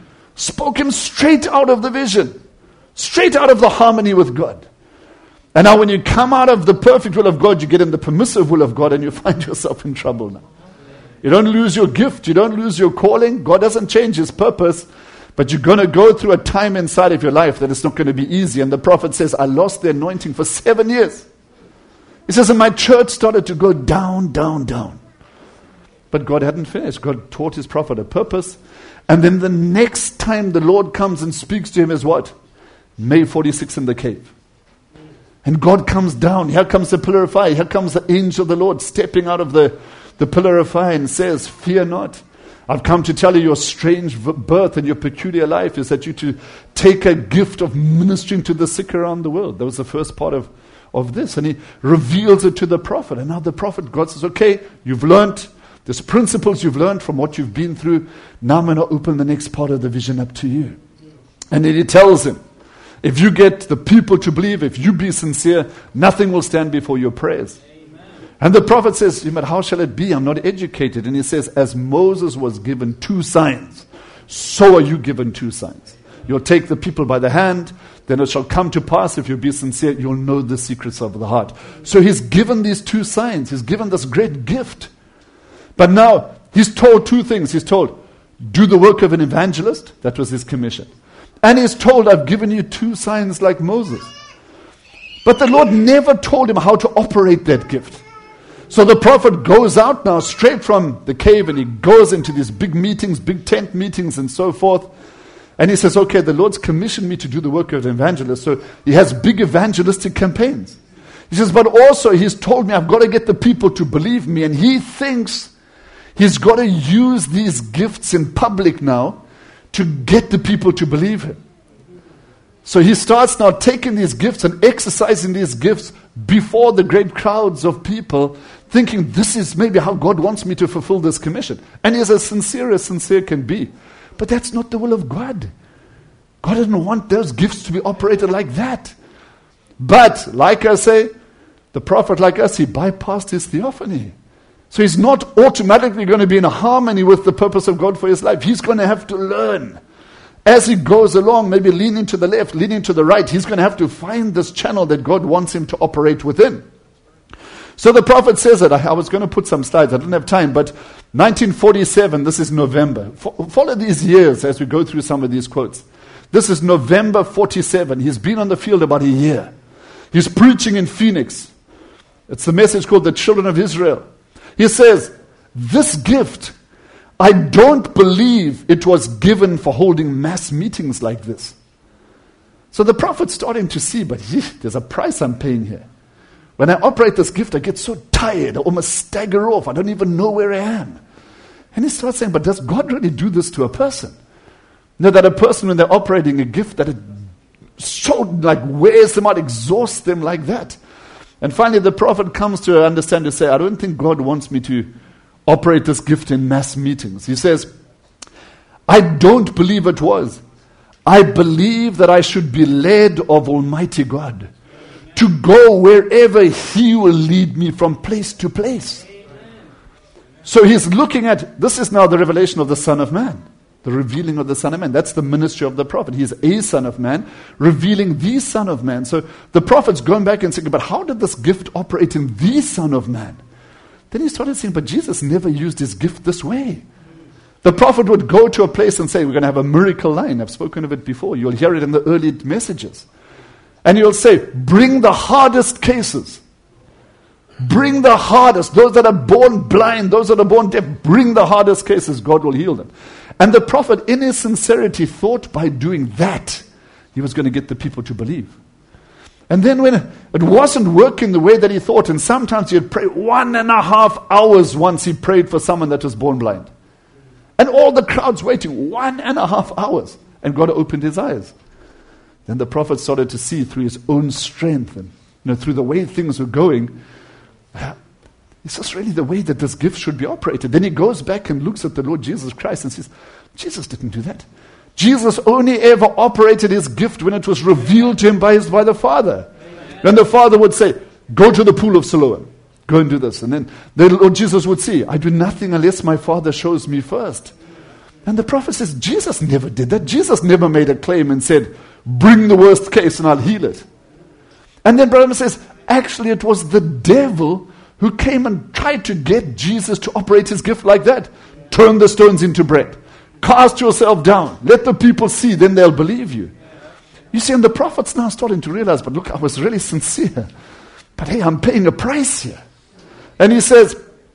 Spoke him straight out of the vision. Straight out of the harmony with God. And now when you come out of the perfect will of God, you get in the permissive will of God, and you find yourself in trouble now. You don't lose your gift. You don't lose your calling. God doesn't change His purpose. But you're going to go through a time inside of your life that it's not going to be easy. And the prophet says, I lost the anointing for 7 years. He says, and my church started to go down, down, down. But God hadn't finished. God taught His prophet a purpose. And then the next time the Lord comes and speaks to him is what? May 46 in the cave. And God comes down. Here comes the pillar of fire. Here comes the angel of the Lord stepping out of the pillar of fire and says, fear not. I've come to tell you your strange birth and your peculiar life is that you to take a gift of ministering to the sick around the world. That was the first part of this. And He reveals it to the prophet. And now the prophet, God says, okay, you've learned. There's principles you've learned from what you've been through. Now I'm going to open the next part of the vision up to you. And then He tells him, if you get the people to believe, if you be sincere, nothing will stand before your prayers. And the prophet says, but how shall it be? I'm not educated. And he says, as Moses was given 2 signs, so are you given 2 signs. You'll take the people by the hand, then it shall come to pass, if you be sincere, you'll know the secrets of the heart. So He's given these 2 signs. He's given this great gift. But now, He's told 2 things. He's told, do the work of an evangelist. That was His commission. And He's told, I've given you 2 signs like Moses. But the Lord never told him how to operate that gift. So the prophet goes out now straight from the cave, and he goes into these big meetings, big tent meetings and so forth. And he says, okay, the Lord's commissioned me to do the work of an evangelist. So he has big evangelistic campaigns. He says, but also He's told me I've got to get the people to believe me. And he thinks he's got to use these gifts in public now to get the people to believe him. So he starts now taking these gifts and exercising these gifts before the great crowds of people, thinking this is maybe how God wants me to fulfill this commission. And he's as sincere can be. But that's not the will of God. God doesn't want those gifts to be operated like that. But, like I say, the prophet like us, he bypassed his theophany. So he's not automatically going to be in harmony with the purpose of God for his life. He's going to have to learn. As he goes along, maybe leaning to the left, leaning to the right, he's going to have to find this channel that God wants him to operate within. So the prophet says it. I was going to put some slides. I didn't have time. But 1947, this is November. Follow these years as we go through some of these quotes. This is November 47. He's been on the field about a year. He's preaching in Phoenix. It's the message called the Children of Israel. He says, this gift, I don't believe it was given for holding mass meetings like this. So the prophet's starting to see, but there's a price I'm paying here. When I operate this gift, I get so tired, I almost stagger off. I don't even know where I am. And he starts saying, but does God really do this to a person? That a person, when they're operating a gift, that it so wears them out, exhausts them like that. And finally the prophet comes to understand, to say, I don't think God wants me to operate this gift in mass meetings. He says, I don't believe it was. I believe that I should be led of Almighty God to go wherever He will lead me from place to place. So he's looking at, this is now the revelation of the Son of Man. The revealing of the Son of Man. That's the ministry of the prophet. He's a Son of Man, revealing the Son of Man. So the prophet's going back and saying, but how did this gift operate in the Son of Man? Then he started saying, but Jesus never used His gift this way. The prophet would go to a place and say, we're going to have a miracle line. I've spoken of it before. You'll hear it in the early messages. And he'll say, bring the hardest cases. Bring the hardest. Those that are born blind, those that are born deaf, bring the hardest cases. God will heal them. And the prophet, in his sincerity, thought by doing that, he was going to get the people to believe. And then when it wasn't working the way that he thought, and sometimes he'd pray 1.5 hours once he prayed for someone that was born blind. And all the crowd's waiting 1.5 hours. And God opened his eyes. Then the prophet started to see through his own strength and through the way things were going, it's just really the way that this gift should be operated. Then he goes back and looks at the Lord Jesus Christ and says, Jesus didn't do that. Jesus only ever operated his gift when it was revealed to him by the Father. Amen. When the Father would say, go to the pool of Siloam, go and do this. And then the Lord Jesus would say, I do nothing unless my Father shows me first. And the prophet says, Jesus never did that. Jesus never made a claim and said, bring the worst case and I'll heal it. And then Branham says, actually it was the devil who came and tried to get Jesus to operate his gift like that. Turn the stones into bread. Cast yourself down. Let the people see, then they'll believe you. You see, and the prophet's now starting to realize, but look, I was really sincere. But hey, I'm paying a price here. And he says,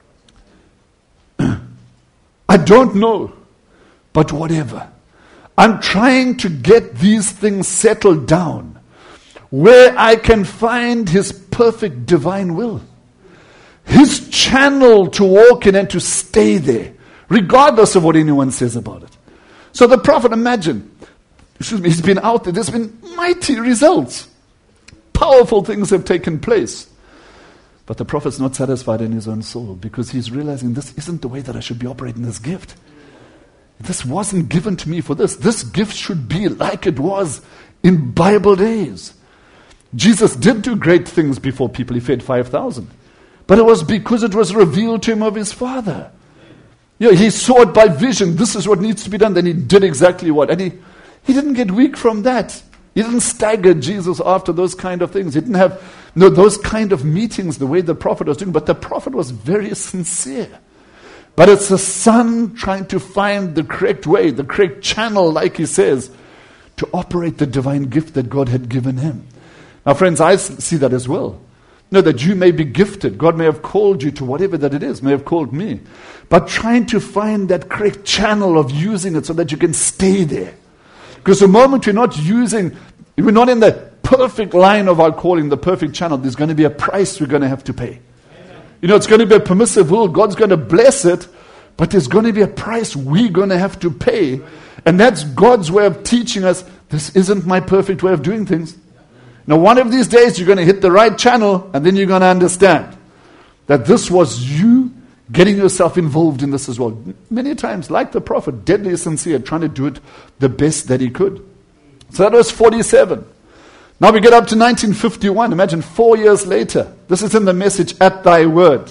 I don't know, but whatever. I'm trying to get these things settled down where I can find His perfect divine will. His channel to walk in and to stay there, regardless of what anyone says about it. So the prophet, imagine, he's been out there, there's been mighty results. Powerful things have taken place. But the prophet's not satisfied in his own soul because he's realizing this isn't the way that I should be operating this gift. This wasn't given to me for this. This gift should be like it was in Bible days. Jesus did do great things before people. He fed 5,000. But it was because it was revealed to him of his Father. He saw it by vision. This is what needs to be done. Then he did exactly what. And he didn't get weak from that. He didn't stagger Jesus after those kind of things. He didn't have those kind of meetings the way the prophet was doing. But the prophet was very sincere. But it's the son trying to find the correct way, the correct channel, like he says, to operate the divine gift that God had given him. Now, friends, I see that as well. That you may be gifted. God may have called you to whatever that it is, may have called me. But trying to find that correct channel of using it so that you can stay there. Because the moment we're not in the perfect line of our calling, the perfect channel, there's going to be a price we're going to have to pay. It's going to be a permissive will. God's going to bless it, but there's going to be a price we're going to have to pay. And that's God's way of teaching us, this isn't my perfect way of doing things. Now, one of these days, you're going to hit the right channel, and then you're going to understand that this was you getting yourself involved in this as well. Many times, like the prophet, deadly sincere, trying to do it the best that he could. So that was 47. Now we get up to 1951. Imagine 4 years later. This is in the message, At Thy Word.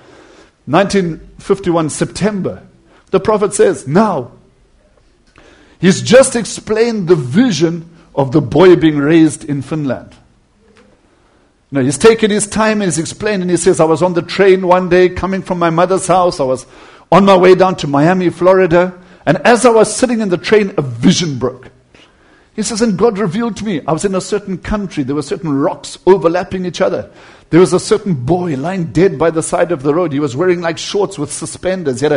1951, September. The prophet says, now, he's just explained the vision of the boy being raised in Finland. He's taken his time and he's explained, and he says, I was on the train one day coming from my mother's house. I was on my way down to Miami, Florida. And as I was sitting in the train, a vision broke. He says, and God revealed to me, I was in a certain country. There were certain rocks overlapping each other. There was a certain boy lying dead by the side of the road. He was wearing like shorts with suspenders. He had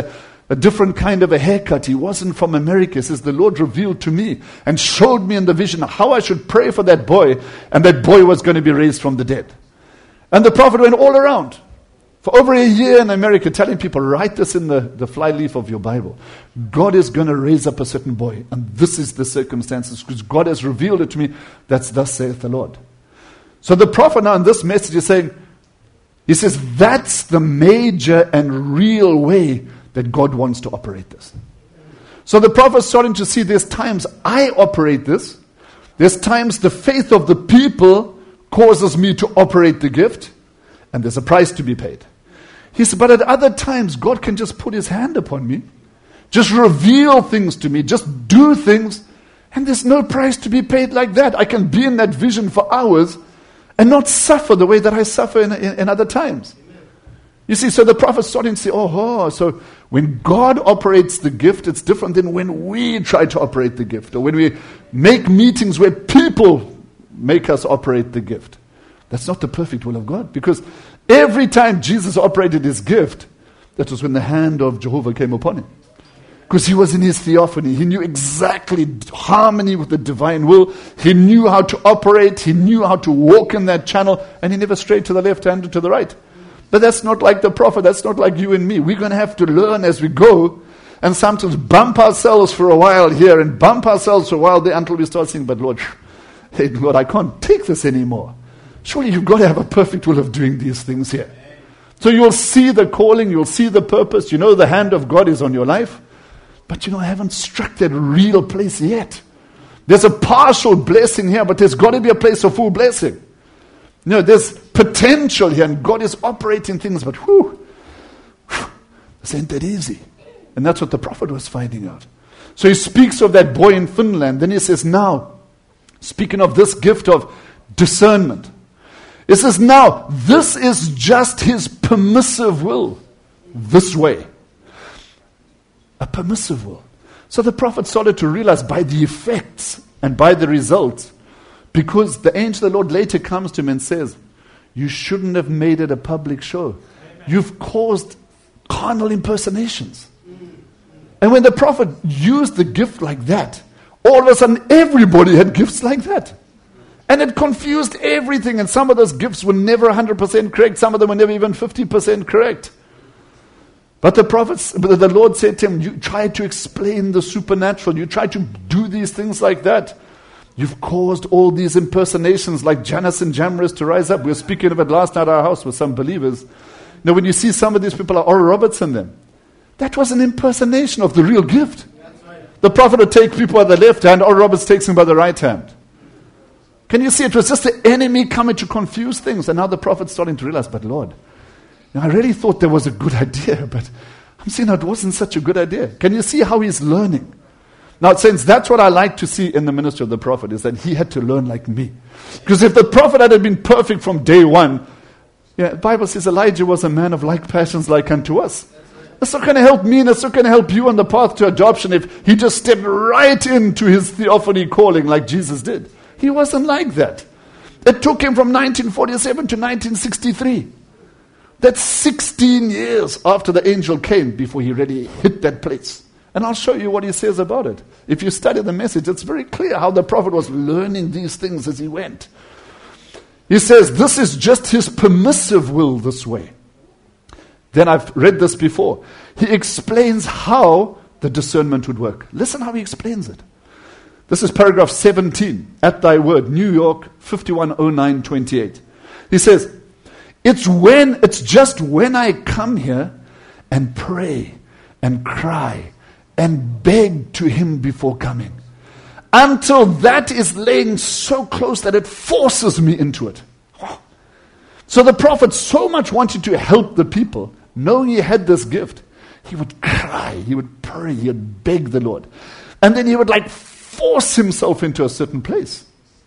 a different kind of a haircut. He wasn't from America. He says, the Lord revealed to me and showed me in the vision how I should pray for that boy, and that boy was going to be raised from the dead. And the prophet went all around for over a year in America telling people, write this in the flyleaf of your Bible. God is going to raise up a certain boy, and this is the circumstances, because God has revealed it to me. That's thus saith the Lord. So the prophet now in this message is saying, he says, that's the major and real way that God wants to operate this. So the prophet's starting to see there's times I operate this. There's times the faith of the people causes me to operate the gift, and there's a price to be paid. He said, but at other times, God can just put his hand upon me, just reveal things to me, just do things, and there's no price to be paid like that. I can be in that vision for hours and not suffer the way that I suffer in other times. You see, so the prophet's starting to say, so when God operates the gift, it's different than when we try to operate the gift, or when we make meetings where people make us operate the gift. That's not the perfect will of God, because every time Jesus operated his gift, that was when the hand of Jehovah came upon him. Because he was in his theophany. He knew exactly harmony with the divine will. He knew how to operate. He knew how to walk in that channel, and he never strayed to the left hand or to the right. But that's not like the prophet. That's not like you and me. We're going to have to learn as we go, and sometimes bump ourselves for a while here and bump ourselves for a while there until we start saying, but Lord, hey, Lord, I can't take this anymore. Surely you've got to have a perfect will of doing these things here. So you'll see the calling, you'll see the purpose. You know the hand of God is on your life. But I haven't struck that real place yet. There's a partial blessing here, but there's got to be a place of full blessing. There's potential here, and God is operating things, but this ain't that easy. And that's what the prophet was finding out. So he speaks of that boy in Finland. Then he says, now, speaking of this gift of discernment, he says, now, this is just his permissive will, this way. A permissive will. So the prophet started to realize by the effects and by the results, because the angel of the Lord later comes to him and says, you shouldn't have made it a public show. Amen. You've caused carnal impersonations. And when the prophet used the gift like that, all of a sudden everybody had gifts like that. And it confused everything. And some of those gifts were never 100% correct. Some of them were never even 50% correct. But the Lord said to him, you try to explain the supernatural. You try to do these things like that. You've caused all these impersonations like Jannes and Jambres to rise up. We were speaking of it last night at our house with some believers. When you see some of these people like Oral Roberts and them, that was an impersonation of the real gift. Right. The prophet would take people by the left hand, Oral Roberts takes him by the right hand. Can you see? It was just the enemy coming to confuse things. And now the prophet's starting to realize, but Lord, I really thought there was a good idea, but I'm seeing it wasn't such a good idea. Can you see how he's learning? Now, since that's what I like to see in the ministry of the prophet, is that he had to learn like me. Because if the prophet had been perfect from day one, the Bible says Elijah was a man of like passions like unto us. That's not going to help me, and it's not going to help you on the path to adoption if he just stepped right into his theophany calling like Jesus did. He wasn't like that. It took him from 1947 to 1963. That's 16 years after the angel came before he really hit that place. And I'll show you what he says about it. If you study the message, it's very clear how the prophet was learning these things as he went. He says, this is just his permissive will this way. Then I've read this before. He explains how the discernment would work. Listen how he explains it. This is paragraph 17, at thy word, New York, 510928. He says, it's just when I come here and pray and cry and beg to him before coming, until that is laying so close that it forces me into it. So the prophet so much wanted to help the people, knowing he had this gift, he would cry, he would pray, he would beg the Lord. And then he would force himself into a certain place.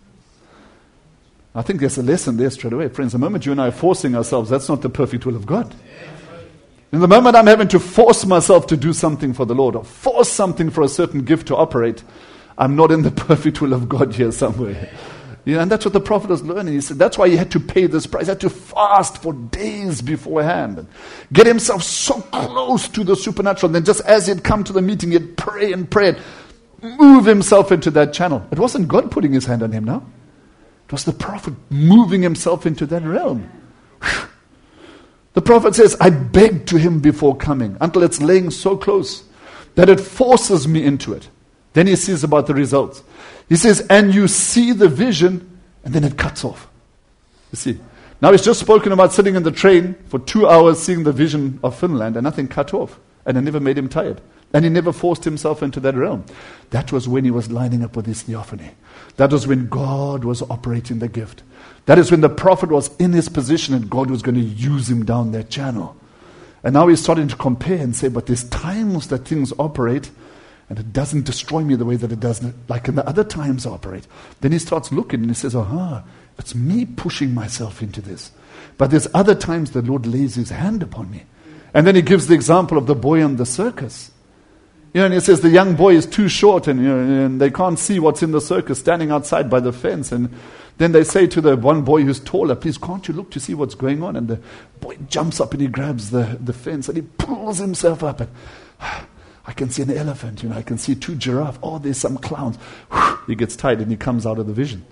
I think there's a lesson there straight away. Friends, the moment you and I are forcing ourselves, that's not the perfect will of God. In the moment I'm having to force myself to do something for the Lord, or force something for a certain gift to operate, I'm not in the perfect will of God here somewhere. And that's what the prophet was learning. He said that's why he had to pay this price. He had to fast for days beforehand and get himself so close to the supernatural. And then just as he'd come to the meeting, he'd pray and pray, move himself into that channel. It wasn't God putting his hand on him now. It was the prophet moving himself into that realm. Whew. The prophet says, I beg to him before coming until it's laying so close that it forces me into it. Then he sees about the results. He says, and you see the vision, and then it cuts off. You see. Now he's just spoken about sitting in the train for 2 hours seeing the vision of Finland, and nothing cut off. And it never made him tired. And he never forced himself into that realm. That was when he was lining up with his theophany. That was when God was operating the gift. That is when the prophet was in his position and God was going to use him down that channel. And now he's starting to compare and say, but there's times that things operate and it doesn't destroy me the way that it does, like in the other times operate. Then he starts looking and he says, it's me pushing myself into this. But there's other times the Lord lays his hand upon me. And then he gives the example of the boy on the circus. And he says the young boy is too short and they can't see what's in the circus standing outside by the fence. And then they say to the one boy who's taller, please can't you look to see what's going on? And the boy jumps up and he grabs the fence and he pulls himself up. And I can see an elephant, I can see 2 giraffes. Oh, there's some clowns. He gets tired and he comes out of the vision.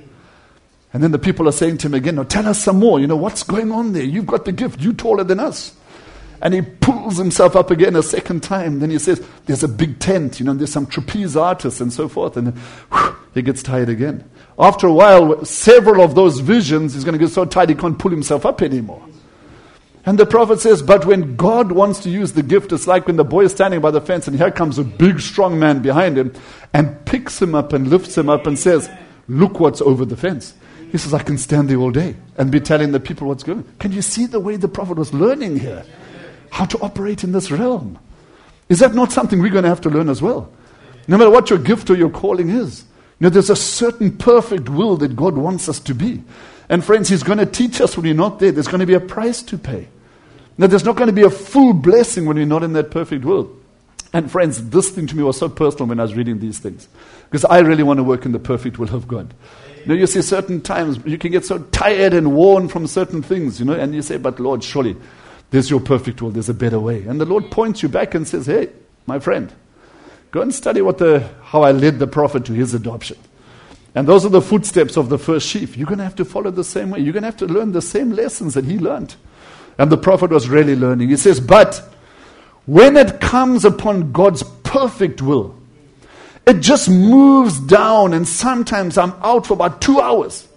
And then the people are saying to him again, tell us some more. What's going on there? You've got the gift. You're taller than us. And he pulls himself up again a second time. Then he says, there's a big tent, there's some trapeze artists and so forth. And then, he gets tired again. After a while, several of those visions, he's going to get so tired he can't pull himself up anymore. And the prophet says, but when God wants to use the gift, it's like when the boy is standing by the fence and here comes a big strong man behind him and picks him up and lifts him up and says, look what's over the fence. He says, I can stand there all day and be telling the people what's going on. Can you see the way the prophet was learning here? How to operate in this realm. Is that not something we're going to have to learn as well? No matter what your gift or your calling is. There's a certain perfect will that God wants us to be. And friends, he's going to teach us when we're not there. There's going to be a price to pay. Now, there's not going to be a full blessing when we're not in that perfect will. And friends, this thing to me was so personal when I was reading these things. Because I really want to work in the perfect will of God. You see certain times you can get so tired and worn from certain things, and you say, but Lord, surely there's your perfect will, there's a better way. And the Lord points you back and says, hey, my friend, go and study how I led the prophet to his adoption. And those are the footsteps of the first sheep. You're going to have to follow the same way. You're going to have to learn the same lessons that he learned. And the prophet was really learning. He says, but when it comes upon God's perfect will, it just moves down and sometimes I'm out for about 2 hours.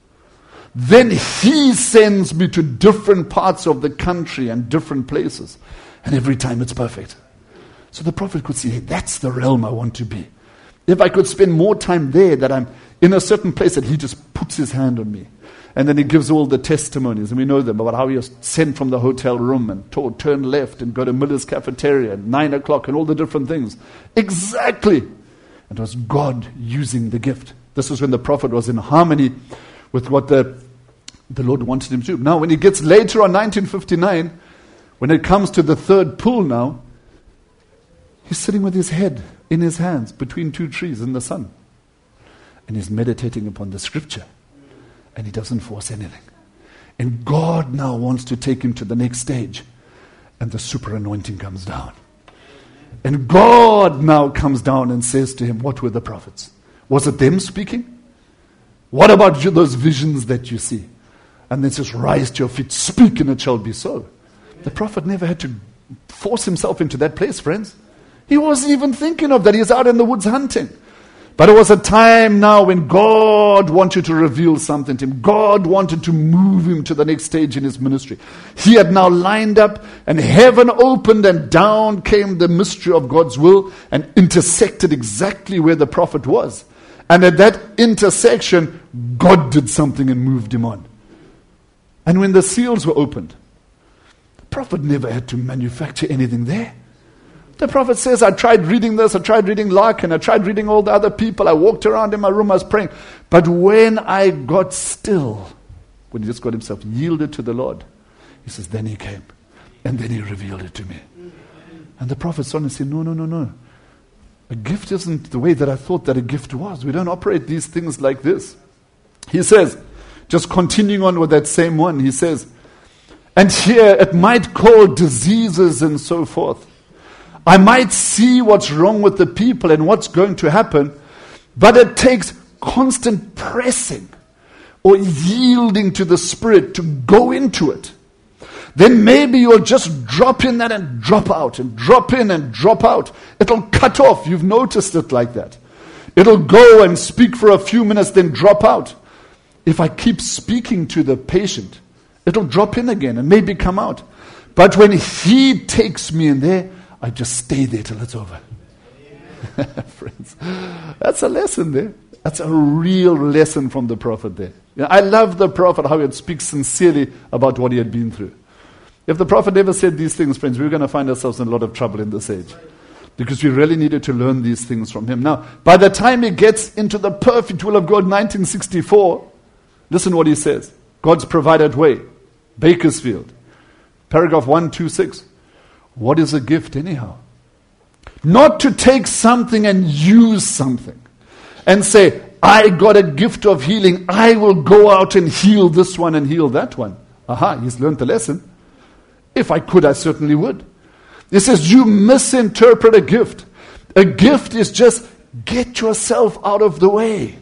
Then he sends me to different parts of the country and different places. And every time it's perfect. So the prophet could see, hey, that's the realm I want to be. If I could spend more time there, that I'm in a certain place, that he just puts his hand on me. And then he gives all the testimonies, and we know them, about how he was sent from the hotel room and told, turn left and go to Miller's cafeteria at 9 o'clock and all the different things. Exactly. And it was God using the gift. This was when the prophet was in harmony with what the Lord wanted him to do. Now, when he gets later on 1959, when it comes to the third pull now, he's sitting with his head in his hands between 2 trees in the sun. And he's meditating upon the scripture. And he doesn't force anything. And God now wants to take him to the next stage. And the super anointing comes down. And God now comes down and says to him, what were the prophets? Was it them speaking? What about those visions that you see? And then says, rise to your feet, speak, and it shall be so. The prophet never had to force himself into that place, friends. He wasn't even thinking of that. He was out in the woods hunting. But it was a time now when God wanted to reveal something to him. God wanted to move him to the next stage in his ministry. He had now lined up, and heaven opened, and down came the mystery of God's will and intersected exactly where the prophet was. And at that intersection, God did something and moved him on. And when the seals were opened, the prophet never had to manufacture anything there. The prophet says, I tried reading this, I tried reading Larkin, I tried reading all the other people, I walked around in my room, I was praying. But when I got still, when he just got himself yielded to the Lord, he says, then he came. And then he revealed it to me. And the prophet said, no. A gift isn't the way that I thought that a gift was. We don't operate these things like this. He says, just continuing on with that same one, he says, and here it might call diseases and so forth. I might see what's wrong with the people and what's going to happen, but it takes constant pressing or yielding to the Spirit to go into it. Then maybe you'll just drop in that and drop out, and drop in and drop out. It'll cut off. You've noticed it like that. It'll go and speak for a few minutes, then drop out. If I keep speaking to the patient, it'll drop in again and maybe come out. But when he takes me in there, I just stay there till it's over. Friends, that's a lesson there. That's a real lesson from the prophet there. I love the prophet, how he speaks sincerely about what he had been through. If the prophet never said these things, friends, we're going to find ourselves in a lot of trouble in this age. Because we really needed to learn these things from him. Now, by the time he gets into the perfect will of God, 1964, listen what he says. God's provided way. Bakersfield. Paragraph 126. What is a gift anyhow? Not to take something and use something. And say, I got a gift of healing. I will go out and heal this one and heal that one. Aha, he's learned the lesson. If I could, I certainly would. He says, you misinterpret a gift. A gift is just get yourself out of the way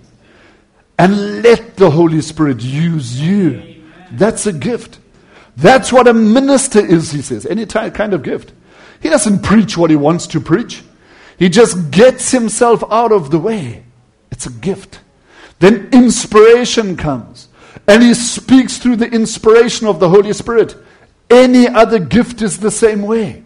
and let the Holy Spirit use you. Amen. That's a gift. That's what a minister is, he says. Any kind of gift. He doesn't preach what he wants to preach. He just gets himself out of the way. It's a gift. Then inspiration comes. And he speaks through the inspiration of the Holy Spirit. Any other gift is the same way.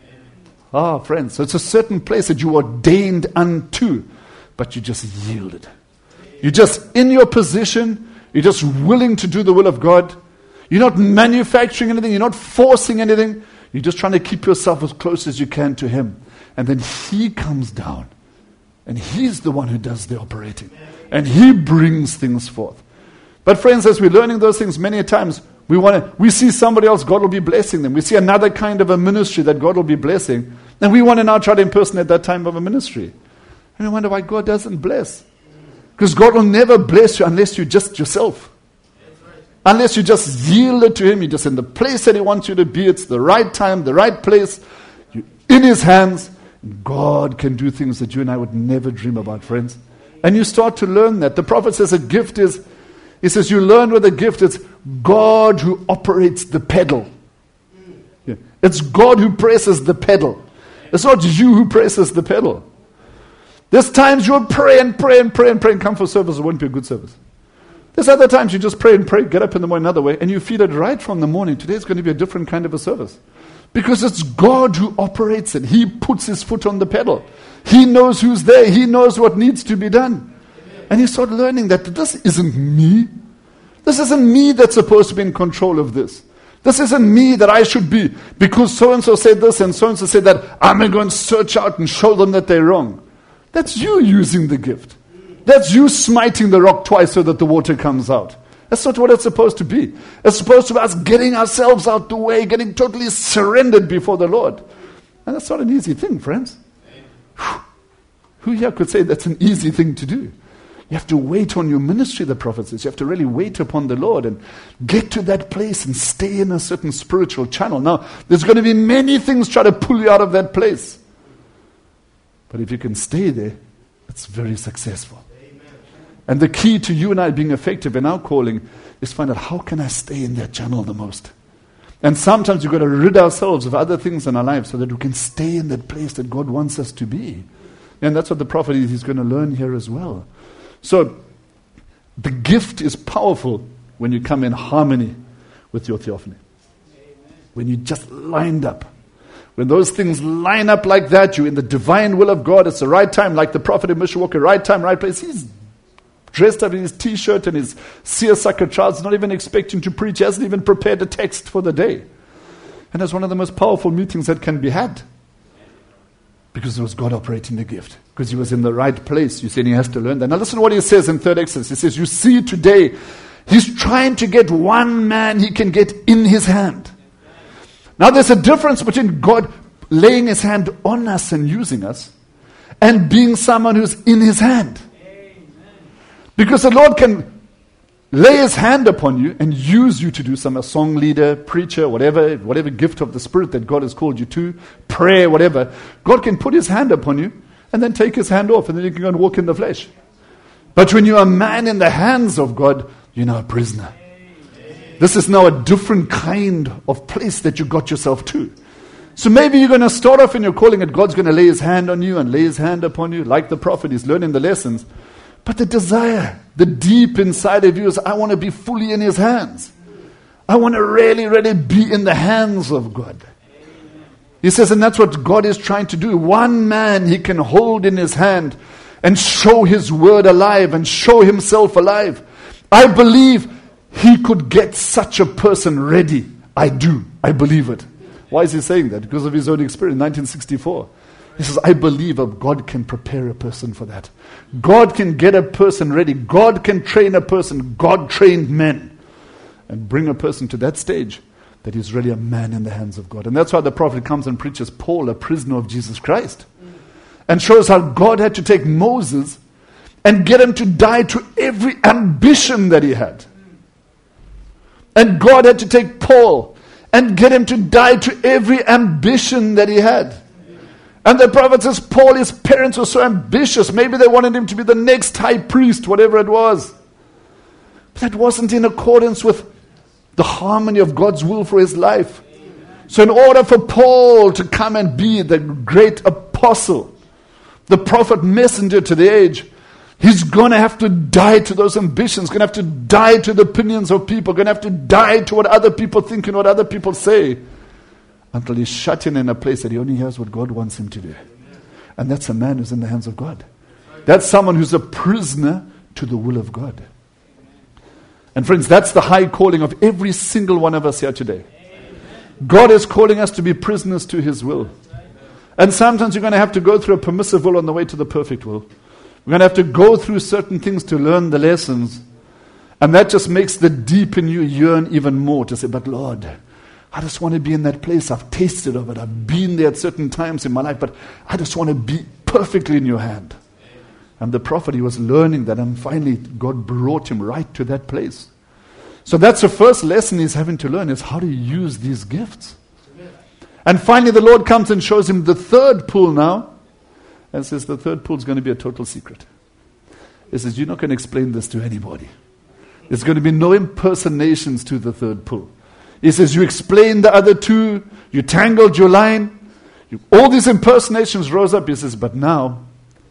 Friends, so it's a certain place that you ordained unto, but you just yielded. You're just in your position. You're just willing to do the will of God. You're not manufacturing anything. You're not forcing anything. You're just trying to keep yourself as close as you can to Him. And then He comes down. And He's the one who does the operating. And He brings things forth. But friends, as we're learning those things many times, we see somebody else, God will be blessing them. We see another kind of a ministry that God will be blessing. And we want to now try to impersonate that time of a ministry. And we wonder why God doesn't bless. Because God will never bless you unless you're just yourself. Unless you just yield it to Him. You're just in the place that He wants you to be. It's the right time, the right place. You're in His hands. God can do things that you and I would never dream about, friends. And you start to learn that. The prophet says a gift is, he says you learn with a gift, it's God who operates the pedal. Yeah. It's God who presses the pedal. It's not you who presses the pedal. There's times you'll pray and pray and pray and pray and come for service. It won't be a good service. There's other times you just pray and pray, get up in the morning another way, and you feel it right from the morning. Today is going to be a different kind of a service. Because it's God who operates it. He puts His foot on the pedal. He knows who's there. He knows what needs to be done. And you start learning that this isn't me. This isn't me that's supposed to be in control of this. This isn't me that I should be. Because so-and-so said this and so-and-so said that, I'm going to go and search out and show them that they're wrong. That's you using the gift. That's you smiting the rock twice so that the water comes out. That's not what it's supposed to be. It's supposed to be us getting ourselves out the way, getting totally surrendered before the Lord. And that's not an easy thing, friends. Who here could say that's an easy thing to do? You have to wait on your ministry, the prophet says. You have to really wait upon the Lord and get to that place and stay in a certain spiritual channel. Now, there's going to be many things try to pull you out of that place. But if you can stay there, it's very successful. And the key to you and I being effective in our calling is find out how can I stay in that channel the most. And sometimes you've got to rid ourselves of other things in our lives so that we can stay in that place that God wants us to be. And that's what the prophet is. He's going to learn here as well. So the gift is powerful when you come in harmony with your theophany. When you just lined up. When those things line up like that, you're in the divine will of God. It's the right time, like the prophet in Mishawaka, right time, right place. He's dressed up in his t-shirt and his seersucker trousers, not even expecting to preach. He hasn't even prepared a text for the day. And that's one of the most powerful meetings that can be had. Because it was God operating the gift. Because he was in the right place. You see, and he has to learn that. Now listen to what he says in 3rd Exodus. He says, you see today, he's trying to get one man he can get in his hand. Now there's a difference between God laying his hand on us and using us and being someone who's in his hand. Because the Lord can lay his hand upon you and use you to do some, a song leader, preacher, whatever gift of the Spirit that God has called you to, prayer, whatever, God can put his hand upon you and then take his hand off, and then you can go and walk in the flesh. But when you're a man in the hands of God, you're now a prisoner. This is now a different kind of place that you got yourself to. So maybe you're going to start off in your calling and God's going to lay his hand on you and lay his hand upon you. Like the prophet, he's learning the lessons. But the desire, the deep inside of you is, I want to be fully in his hands. I want to really, really be in the hands of God. He says, and that's what God is trying to do. One man he can hold in his hand and show his word alive and show himself alive. I believe he could get such a person ready. I do. I believe it. Why is he saying that? Because of his own experience, 1964. He says, I believe God can prepare a person for that. God can get a person ready. God can train a person. God trained men. And bring a person to that stage that he's really a man in the hands of God. And that's why the prophet comes and preaches Paul, a prisoner of Jesus Christ. And shows how God had to take Moses and get him to die to every ambition that he had. And God had to take Paul and get him to die to every ambition that he had. And the prophet says, Paul, his parents were so ambitious. Maybe they wanted him to be the next high priest, whatever it was. But that wasn't in accordance with the harmony of God's will for his life. So in order for Paul to come and be the great apostle, the prophet messenger to the age, he's going to have to die to those ambitions, going to have to die to the opinions of people, going to have to die to what other people think and what other people say, until he's shut in a place that he only hears what God wants him to do. And that's a man who's in the hands of God. That's someone who's a prisoner to the will of God. And friends, that's the high calling of every single one of us here today. God is calling us to be prisoners to his will. And sometimes you're going to have to go through a permissive will on the way to the perfect will. We're going to have to go through certain things to learn the lessons. And that just makes the deep in you yearn even more to say, but Lord, I just want to be in that place. I've tasted of it. I've been there at certain times in my life, but I just want to be perfectly in your hand. And the prophet, he was learning that, and finally God brought him right to that place. So that's the first lesson he's having to learn, is how to use these gifts. And finally the Lord comes and shows him the third pool now, and says the third pool is going to be a total secret. He says, you're not going to explain this to anybody. There's going to be no impersonations to the third pool. He says, you explained the other two, you tangled your line, all these impersonations rose up. He says, but now,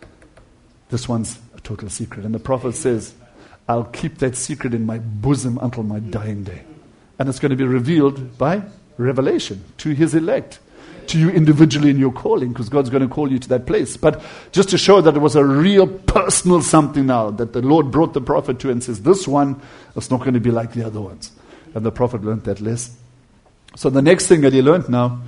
this one's a total secret. And the prophet says, I'll keep that secret in my bosom until my dying day. And it's going to be revealed by revelation to his elect, to you individually in your calling, because God's going to call you to that place. But just to show that it was a real personal something now, that the Lord brought the prophet to and says, this one is not going to be like the other ones. And the prophet learned that lesson. So the next thing that he learned now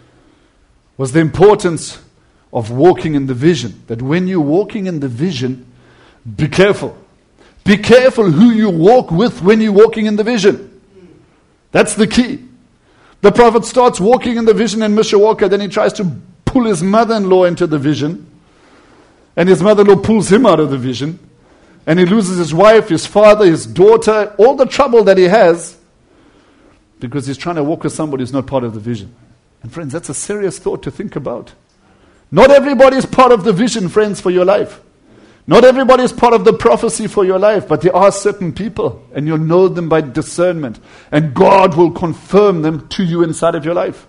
was the importance of walking in the vision. That when you're walking in the vision, be careful. Be careful who you walk with when you're walking in the vision. That's the key. The prophet starts walking in the vision in Mishawaka, then he tries to pull his mother-in-law into the vision. And his mother-in-law pulls him out of the vision. And he loses his wife, his father, his daughter, all the trouble that he has, because he's trying to walk with somebody who's not part of the vision. And friends, that's a serious thought to think about. Not everybody is part of the vision, friends, for your life. Not everybody is part of the prophecy for your life, but there are certain people, and you'll know them by discernment. And God will confirm them to you inside of your life.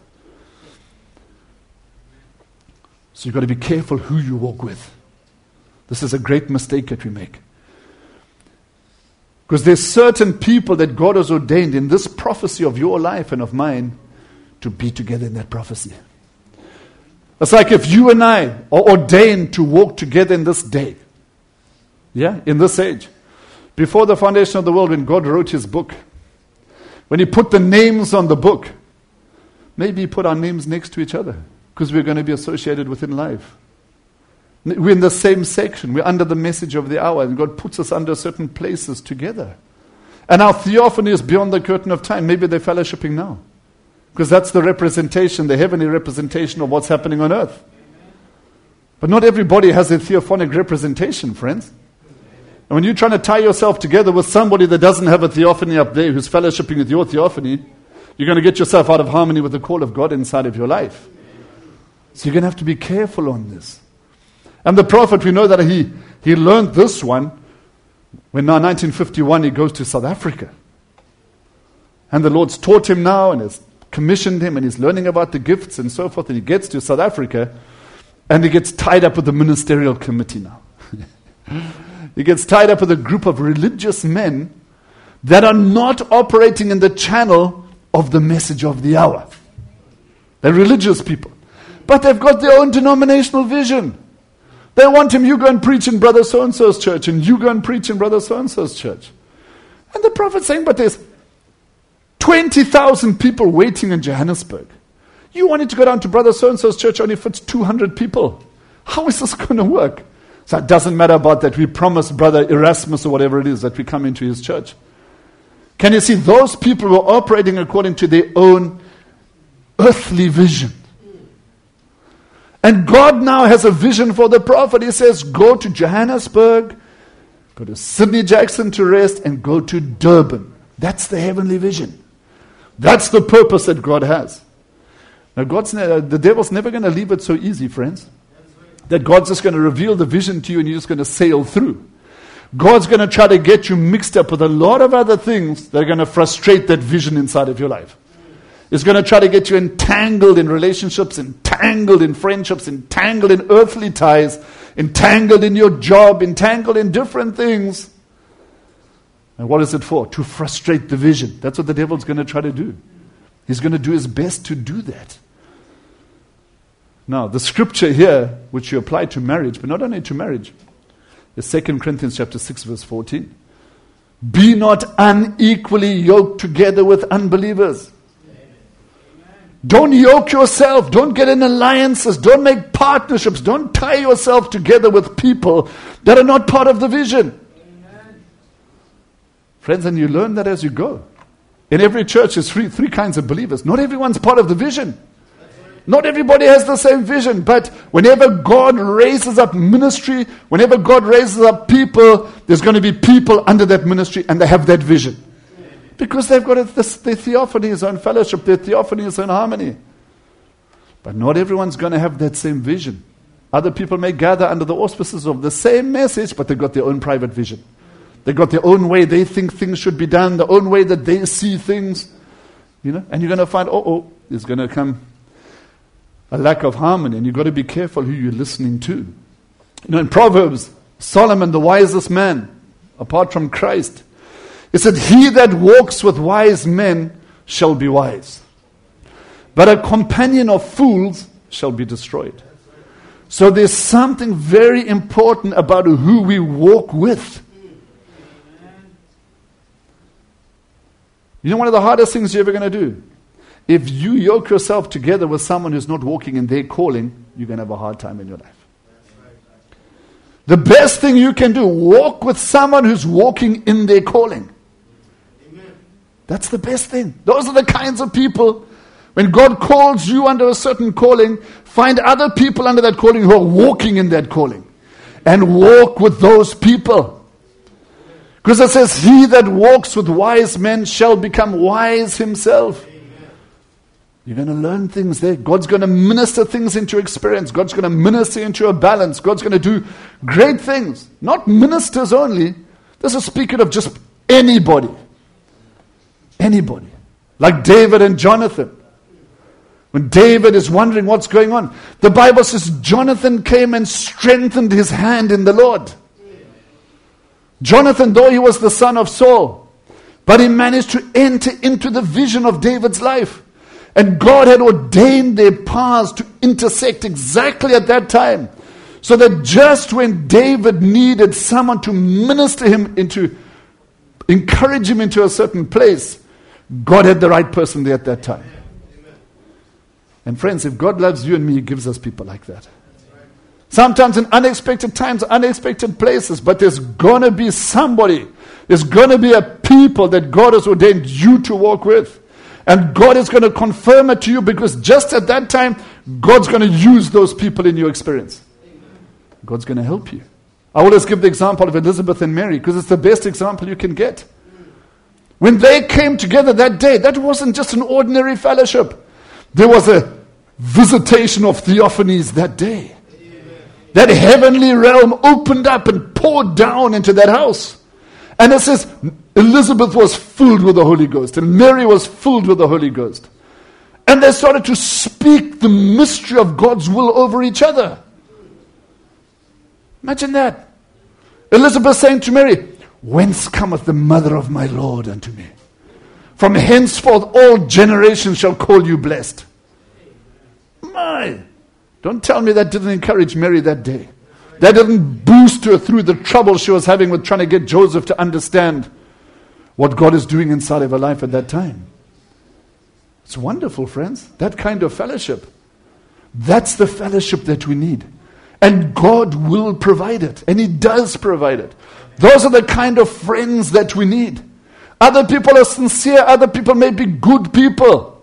So you've got to be careful who you walk with. This is a great mistake that we make. Because there's certain people that God has ordained in this prophecy of your life and of mine to be together in that prophecy. It's like if you and I are ordained to walk together in this day. Yeah, in this age. Before the foundation of the world, when God wrote his book, when he put the names on the book, maybe he put our names next to each other because we're going to be associated within life. We're in the same section. We're under the message of the hour, and God puts us under certain places together. And our theophany is beyond the curtain of time. Maybe they're fellowshipping now, because that's the representation, the heavenly representation of what's happening on earth. But not everybody has a theophonic representation, friends. And when you're trying to tie yourself together with somebody that doesn't have a theophany up there, who's fellowshipping with your theophany, you're going to get yourself out of harmony with the call of God inside of your life. So you're going to have to be careful on this. And the prophet, we know that he learned this one when now 1951 he goes to South Africa. And the Lord's taught him now and has commissioned him and he's learning about the gifts and so forth. And he gets to South Africa and he gets tied up with the ministerial committee now. He gets tied up with a group of religious men that are not operating in the channel of the message of the hour. They're religious people. But they've got their own denominational vision. They want him, you go and preach in brother so-and-so's church, and you go and preach in brother so-and-so's church. And the prophet's saying, but there's 20,000 people waiting in Johannesburg. You wanted to go down to brother so-and-so's church, only fits 200 people. How is this going to work? So it doesn't matter about that. We promised brother Erasmus or whatever it is that we come into his church. Can you see, those people were operating according to their own earthly vision. And God now has a vision for the prophet. He says, go to Johannesburg, go to Sydney Jackson to rest, and go to Durban. That's the heavenly vision. That's the purpose that God has. Now, the devil's never going to leave it so easy, friends. That God's just going to reveal the vision to you and you're just going to sail through. God's going to try to get you mixed up with a lot of other things that are going to frustrate that vision inside of your life. It's going to try to get you entangled in relationships, entangled in friendships, entangled in earthly ties, entangled in your job, entangled in different things. And what is it for? To frustrate the vision. That's what the devil's going to try to do. He's going to do his best to do that. Now, the scripture here, which you apply to marriage, but not only to marriage, is 2 Corinthians chapter 6, verse 14. Be not unequally yoked together with unbelievers. Don't yoke yourself. Don't get in alliances. Don't make partnerships. Don't tie yourself together with people that are not part of the vision. Amen. Friends, and you learn that as you go. In every church, there's three kinds of believers. Not everyone's part of the vision. Not everybody has the same vision, but whenever God raises up ministry, whenever God raises up people, there's going to be people under that ministry and they have that vision. Because they've got their theophany is on fellowship, their theophany is on harmony. But not everyone's going to have that same vision. Other people may gather under the auspices of the same message, but they've got their own private vision. They've got their own way they think things should be done, their own way that they see things. And you're going to find, there's going to come a lack of harmony, and you've got to be careful who you're listening to. In Proverbs, Solomon, the wisest man, apart from Christ, he said, he that walks with wise men shall be wise, but a companion of fools shall be destroyed. So there's something very important about who we walk with. You know, one of the hardest things you're ever going to do, if you yoke yourself together with someone who's not walking in their calling, you're going to have a hard time in your life. The best thing you can do, walk with someone who's walking in their calling. That's the best thing. Those are the kinds of people, when God calls you under a certain calling, find other people under that calling who are walking in that calling. And walk with those people. Because it says, he that walks with wise men shall become wise himself. You're going to learn things there. God's going to minister things into your experience. God's going to minister into your balance. God's going to do great things. Not ministers only. This is speaking of just anybody. Anybody. Like David and Jonathan. When David is wondering what's going on, the Bible says Jonathan came and strengthened his hand in the Lord. Jonathan, though he was the son of Saul, but he managed to enter into the vision of David's life. And God had ordained their paths to intersect exactly at that time. So that just when David needed someone to minister him encourage him into a certain place, God had the right person there at that time. And friends, if God loves you and me, He gives us people like that. Sometimes in unexpected times, unexpected places, but there's going to be somebody, there's going to be a people that God has ordained you to walk with. And God is going to confirm it to you because just at that time, God's going to use those people in your experience. God's going to help you. I always give the example of Elizabeth and Mary because it's the best example you can get. When they came together that day, that wasn't just an ordinary fellowship. There was a visitation of theophanies that day. That heavenly realm opened up and poured down into that house. And it says Elizabeth was filled with the Holy Ghost and Mary was filled with the Holy Ghost. And they started to speak the mystery of God's will over each other. Imagine that. Elizabeth saying to Mary, "Whence cometh the mother of my Lord unto me? From henceforth all generations shall call you blessed." My, don't tell me that didn't encourage Mary that day. That didn't boost her through the trouble she was having with trying to get Joseph to understand what God is doing inside of her life at that time. It's wonderful, friends. That kind of fellowship. That's the fellowship that we need. And God will provide it. And He does provide it. Those are the kind of friends that we need. Other people are sincere. Other people may be good people.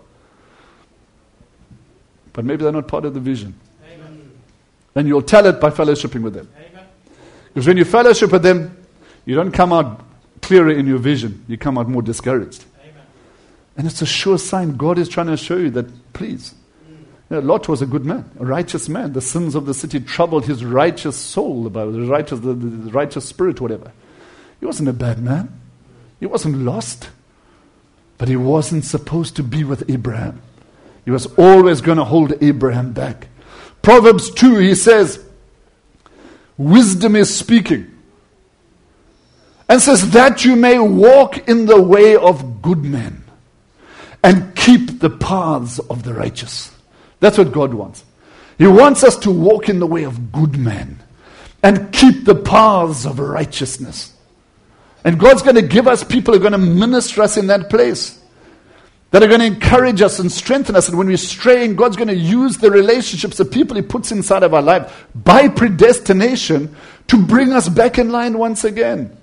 But maybe they're not part of the vision. Amen. And you'll tell it by fellowshipping with them. Amen. Because when you fellowship with them, you don't come out clearer in your vision. You come out more discouraged. Amen. And it's a sure sign God is trying to show you that, please. You know, Lot was a good man, a righteous man. The sins of the city troubled his righteous soul, about the righteous spirit, whatever. He wasn't a bad man. He wasn't lost. But he wasn't supposed to be with Abraham. He was always going to hold Abraham back. Proverbs 2, he says, wisdom is speaking. And says that you may walk in the way of good men and keep the paths of the righteous. That's what God wants. He wants us to walk in the way of good men and keep the paths of righteousness. And God's going to give us people who are going to minister us in that place, that are going to encourage us and strengthen us. And when we're straying, God's going to use the relationships, the people He puts inside of our life by predestination to bring us back in line once again.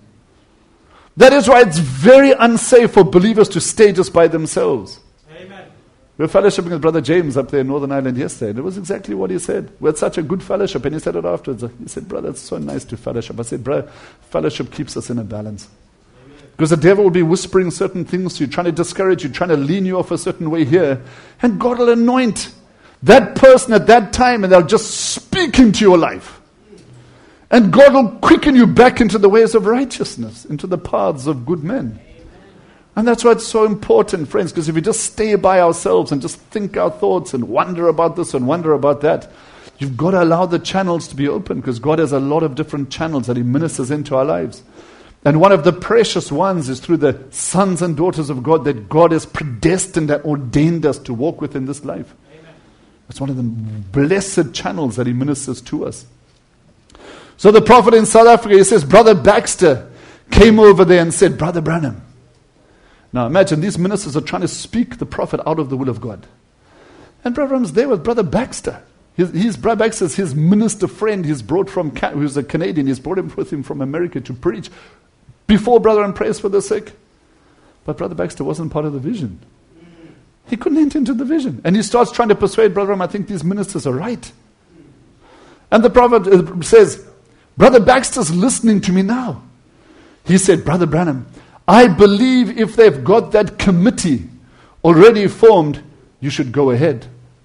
That is why it's very unsafe for believers to stay just by themselves. Amen. We were fellowshipping with Brother James up there in Northern Ireland yesterday, and it was exactly what he said. We had such a good fellowship, and he said it afterwards. He said, "Brother, it's so nice to fellowship." I said, "Brother, fellowship keeps us in a balance." Because the devil will be whispering certain things to you, trying to discourage you, trying to lean you off a certain way here. And God will anoint that person at that time, and they'll just speak into your life. And God will quicken you back into the ways of righteousness, into the paths of good men. And that's why it's so important, friends, because if we just stay by ourselves and just think our thoughts and wonder about this and wonder about that, you've got to allow the channels to be open, because God has a lot of different channels that He ministers into our lives. And one of the precious ones is through the sons and daughters of God that God has predestined and ordained us to walk with in this life. Amen. It's one of the blessed channels that He ministers to us. So the prophet in South Africa, he says, Brother Baxter came over there and said, "Brother Branham." Now imagine, these ministers are trying to speak the prophet out of the will of God. And Brother Branham's there with Brother Baxter. Brother Baxter's his minister friend. He's brought from, who's a Canadian. He's brought him with him from America to preach before Brother Branham prays for the sick. But Brother Baxter wasn't part of the vision. He couldn't enter into the vision. And he starts trying to persuade Brother Branham, "I think these ministers are right." And the prophet says, "Brother Baxter's listening to me now." He said, "Brother Branham, I believe if they've got that committee already formed, you should go ahead."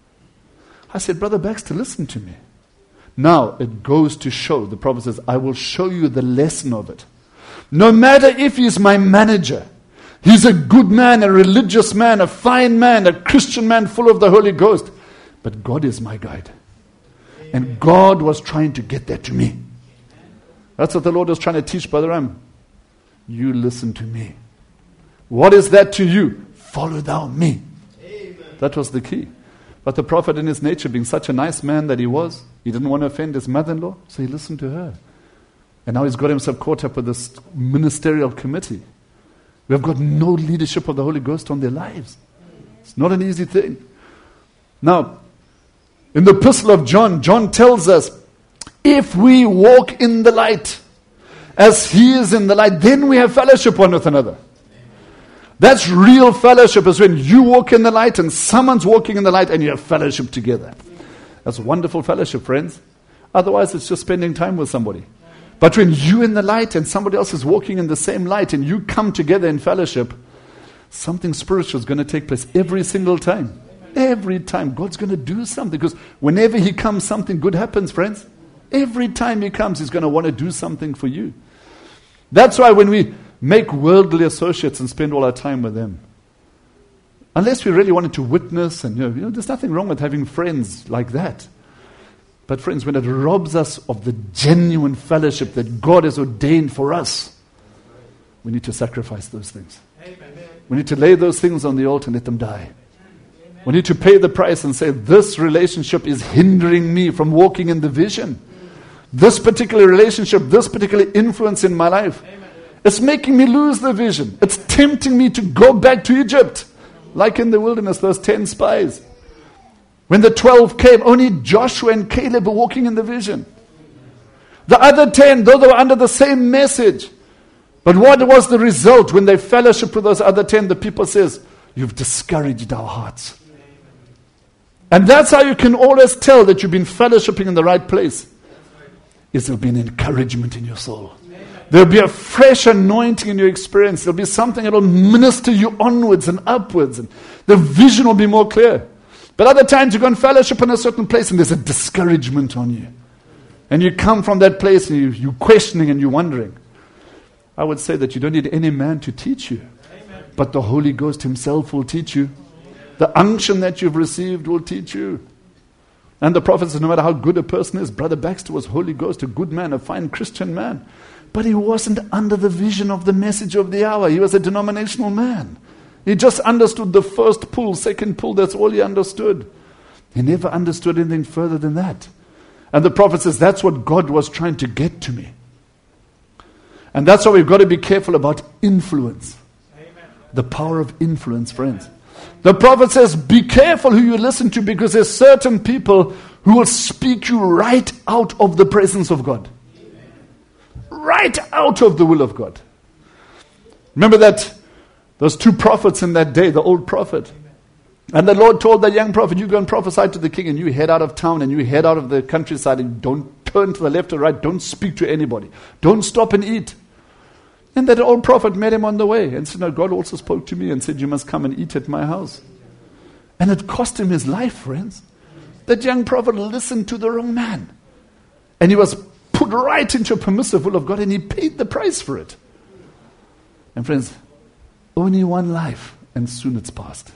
I said, "Brother Baxter, listen to me." Now it goes to show, the prophet says, "I will show you the lesson of it. No matter if he's my manager, he's a good man, a religious man, a fine man, a Christian man full of the Holy Ghost, but God is my guide." And God was trying to get that to me. That's what the Lord was trying to teach Brother Ram. You listen to me. What is that to you? Follow thou me. Amen. That was the key. But the prophet, in his nature, being such a nice man that he was, he didn't want to offend his mother-in-law, so he listened to her. And now he's got himself caught up with this ministerial committee. We've got no leadership of the Holy Ghost on their lives. It's not an easy thing. Now, in the Epistle of John, John tells us, if we walk in the light, as He is in the light, then we have fellowship one with another. That's real fellowship, is when you walk in the light and someone's walking in the light and you have fellowship together. That's wonderful fellowship, friends. Otherwise, it's just spending time with somebody. But when you're in the light and somebody else is walking in the same light and you come together in fellowship, something spiritual is going to take place every single time. Every time. God's going to do something, because whenever He comes, something good happens, friends. Every time He comes, He's going to want to do something for you. That's why when we make worldly associates and spend all our time with them, unless we really wanted to witness, and there's nothing wrong with having friends like that. But friends, when it robs us of the genuine fellowship that God has ordained for us, we need to sacrifice those things. We need to lay those things on the altar and let them die. We need to pay the price and say, this relationship is hindering me from walking in the vision. This particular relationship, this particular influence in my life, it's making me lose the vision. It's tempting me to go back to Egypt. Like in the wilderness, those 10 spies. When the 12 came, only Joshua and Caleb were walking in the vision. The other 10, though they were under the same message. But what was the result when they fellowshiped with those other 10? The people says, you've discouraged our hearts. And that's how you can always tell that you've been fellowshipping in the right place. Is there'll be an encouragement in your soul. There'll be a fresh anointing in your experience. There'll be something that will minister you onwards and upwards. And the vision will be more clear. But other times you go and fellowship in a certain place and there's a discouragement on you. And you come from that place and you're questioning and you're wondering. I would say that you don't need any man to teach you. But the Holy Ghost Himself will teach you. The unction that you've received will teach you. And the prophet says, no matter how good a person is, Brother Baxter was Holy Ghost, a good man, a fine Christian man. But he wasn't under the vision of the message of the hour. He was a denominational man. He just understood the first pull, second pull, that's all he understood. He never understood anything further than that. And the prophet says, that's what God was trying to get to me. And that's why we've got to be careful about influence. Amen. The power of influence, friends. The prophet says, be careful who you listen to, because there's certain people who will speak you right out of the presence of God. Right out of the will of God. Remember that those 2 prophets in that day, the old prophet. And the Lord told the young prophet, you go and prophesy to the king, and you head out of town and you head out of the countryside and don't turn to the left or right. Don't speak to anybody. Don't stop and eat. And that old prophet met him on the way and said, no, God also spoke to me and said, you must come and eat at my house. And it cost him his life, friends. That young prophet listened to the wrong man. And he was put right into a permissive will of God, and he paid the price for it. And friends, only one life, and soon it's past.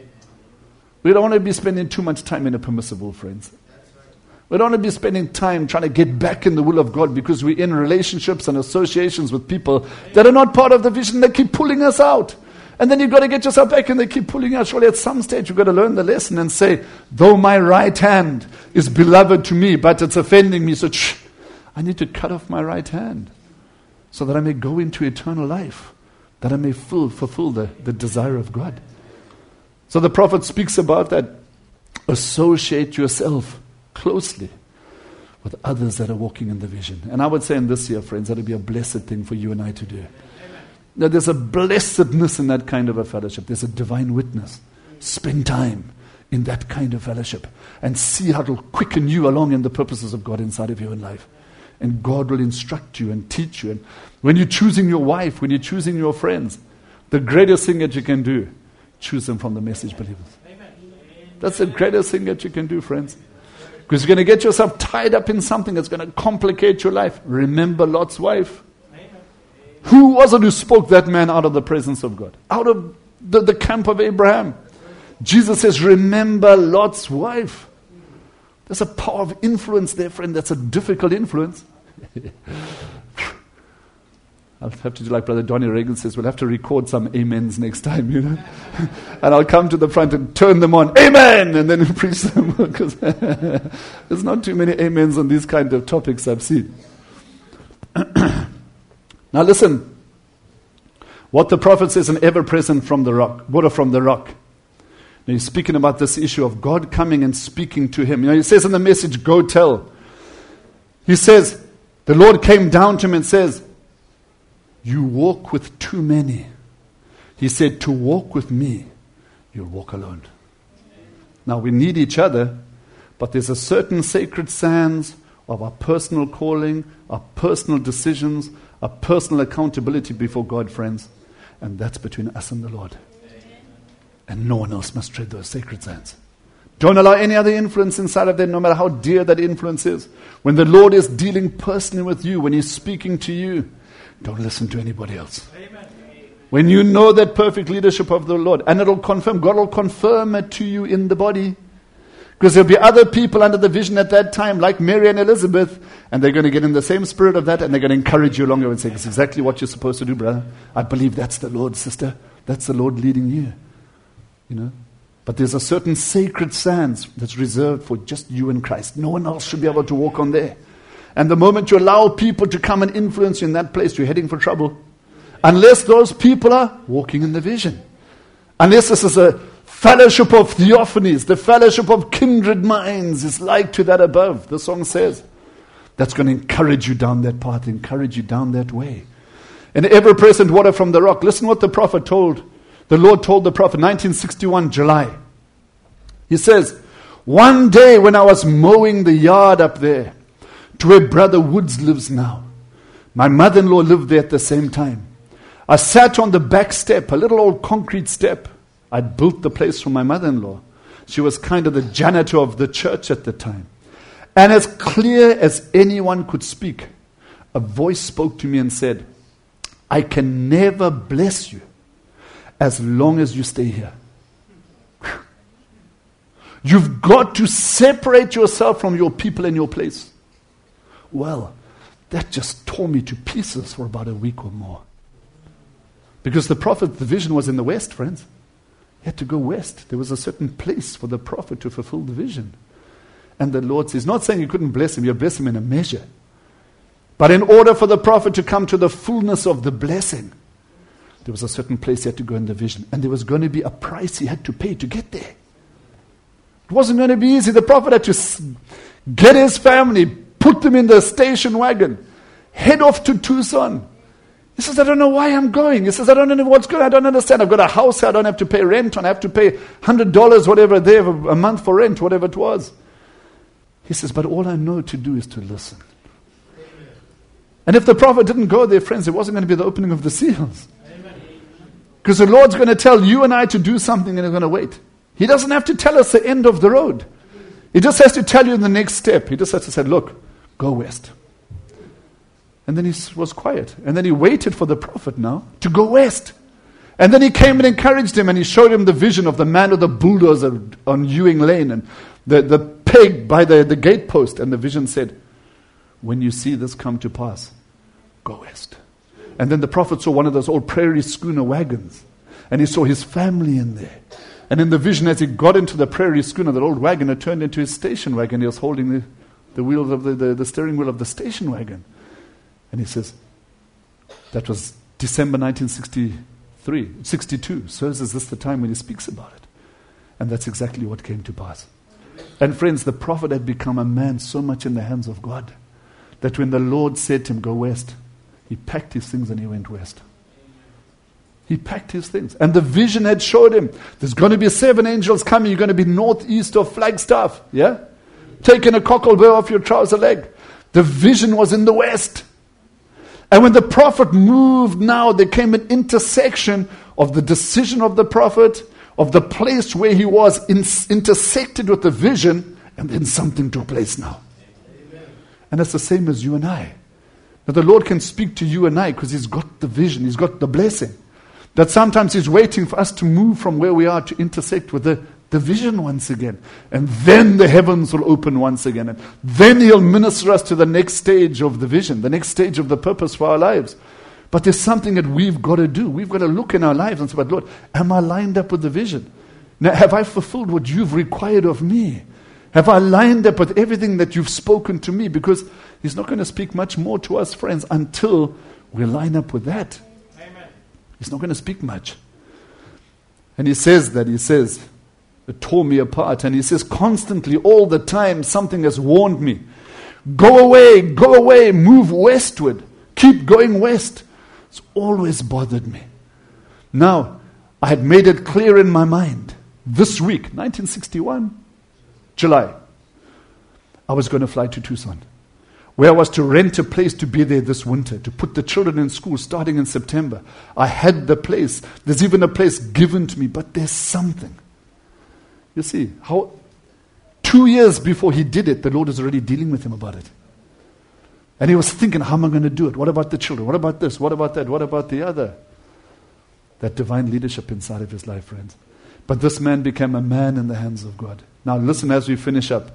We don't want to be spending too much time in a permissive will, friends. We don't want to be spending time trying to get back in the will of God, because we're in relationships and associations with people that are not part of the vision. They keep pulling us out. And then you've got to get yourself back, and they keep pulling out. Surely at some stage you've got to learn the lesson and say, though my right hand is beloved to me, but it's offending me, so I need to cut off my right hand so that I may go into eternal life, that I may fulfill the desire of God. So the prophet speaks about that. Associate yourself closely with others that are walking in the vision. And I would say in this year, friends, that would be a blessed thing for you and I to do. Now, there's a blessedness in that kind of a fellowship. There's a divine witness. Spend time in that kind of fellowship and see how it will quicken you along in the purposes of God inside of your own life. And God will instruct you and teach you. And when you're choosing your wife, when you're choosing your friends, the greatest thing that you can do, choose them from the message believers. That's the greatest thing that you can do, friends. Because you're going to get yourself tied up in something that's going to complicate your life. Remember Lot's wife. Who was it who spoke that man out of the presence of God? Out of the camp of Abraham. Jesus says, remember Lot's wife. There's a power of influence there, friend. That's a difficult influence. I'll have to do like Brother Donnie Reagan says, we'll have to record some amens next time, you know. And I'll come to the front and turn them on. Amen! And then preach them. Because there's not too many amens on these kind of topics I've seen. Now listen. What the prophet says, an ever-present from the rock, water from the rock. Now he's speaking about this issue of God coming and speaking to him. You know, he says in the message, go tell. He says, the Lord came down to him and says, you walk with too many. He said, to walk with me, you'll walk alone. Now we need each other, but there's a certain sacred sands of our personal calling, our personal decisions, our personal accountability before God, friends. And that's between us and the Lord. And no one else must tread those sacred sands. Don't allow any other influence inside of them, no matter how dear that influence is. When the Lord is dealing personally with you, when He's speaking to you, don't listen to anybody else. Amen. When you know that perfect leadership of the Lord, and it'll confirm, God will confirm it to you in the body. Because there'll be other people under the vision at that time, like Mary and Elizabeth, and they're going to get in the same spirit of that, and they're going to encourage you along the way and say, it's exactly what you're supposed to do, brother. I believe that's the Lord, sister. That's the Lord leading you. You know? But there's a certain sacred sands that's reserved for just you and Christ. No one else should be able to walk on there. And the moment you allow people to come and influence you in that place, you're heading for trouble. Unless those people are walking in the vision. Unless this is a fellowship of theophanies, the fellowship of kindred minds is like to that above, the song says. That's going to encourage you down that path, encourage you down that way. And ever-present water from the rock. Listen what the prophet told. The Lord told the prophet, 1961, July. He says, one day when I was mowing the yard up there, to where Brother Woods lives now, my mother-in-law lived there at the same time. I sat on the back step, a little old concrete step. I'd built the place for my mother-in-law. She was kind of the janitor of the church at the time. And as clear as anyone could speak, a voice spoke to me and said, I can never bless you as long as you stay here. You've got to separate yourself from your people and your place. Well, that just tore me to pieces for about a week or more. Because the prophet, the vision was in the west, friends. He had to go west. There was a certain place for the prophet to fulfill the vision. And the Lord says, not saying you couldn't bless him, you bless him in a measure. But in order for the prophet to come to the fullness of the blessing, there was a certain place he had to go in the vision. And there was going to be a price he had to pay to get there. It wasn't going to be easy. The prophet had to get his family, put them in the station wagon, head off to Tucson. He says, I don't know why I'm going. He says, I don't know what's going on. I don't understand. I've got a house here. I don't have to pay rent on. I have to pay $100, whatever, there a month for rent, whatever it was. He says, but all I know to do is to listen. Amen. And if the prophet didn't go there, friends, it wasn't going to be the opening of the seals. Because the Lord's going to tell you and I to do something and He's going to wait. He doesn't have to tell us the end of the road. He just has to tell you the next step. He just has to say, look, go west. And then he was quiet. And then he waited for the prophet now to go west. And then he came and encouraged him and he showed him the vision of the man with the bulldozer on Ewing Lane and the peg by the gatepost. And the vision said, when you see this come to pass, go west. And then the prophet saw one of those old prairie schooner wagons. And he saw his family in there. And in the vision, as he got into the prairie schooner, that old wagon, it turned into his station wagon. He was holding the wheels of the steering wheel of the station wagon. And he says, that was December 1962. So is this the time when he speaks about it? And that's exactly what came to pass. And friends, the prophet had become a man so much in the hands of God that when the Lord said to him, go west, he packed his things and he went west. He packed his things. And the vision had showed him, there's going to be 7 angels coming. You're going to be northeast of Flagstaff. Yeah? Taking a cocklebur off your trouser leg. The vision was in the west. And when the prophet moved now, there came an intersection of the decision of the prophet, of the place where he was intersected with the vision, and then something took place now. Amen. And that's the same as you and I. Now the Lord can speak to you and I because He's got the vision, He's got the blessing. That sometimes He's waiting for us to move from where we are to intersect with the vision once again. And then the heavens will open once again. And then He'll minister us to the next stage of the vision, the next stage of the purpose for our lives. But there's something that we've got to do. We've got to look in our lives and say, but Lord, am I lined up with the vision? Now, have I fulfilled what You've required of me? Have I lined up with everything that You've spoken to me? Because He's not going to speak much more to us, friends, until we line up with that. Amen. He's not going to speak much. And He says, it tore me apart. And He says constantly, all the time, something has warned me. Go away, move westward. Keep going west. It's always bothered me. Now, I had made it clear in my mind. This week, 1961, July, I was going to fly to Tucson. where I was to rent a place to be there this winter, to put the children in school starting in September. I had the place. There's even a place given to me, but there's something. You see, how 2 years before he did it, the Lord was already dealing with him about it. And he was thinking, how am I going to do it? What about the children? What about this? What about that? What about the other? That divine leadership inside of his life, friends. But this man became a man in the hands of God. Now listen as we finish up.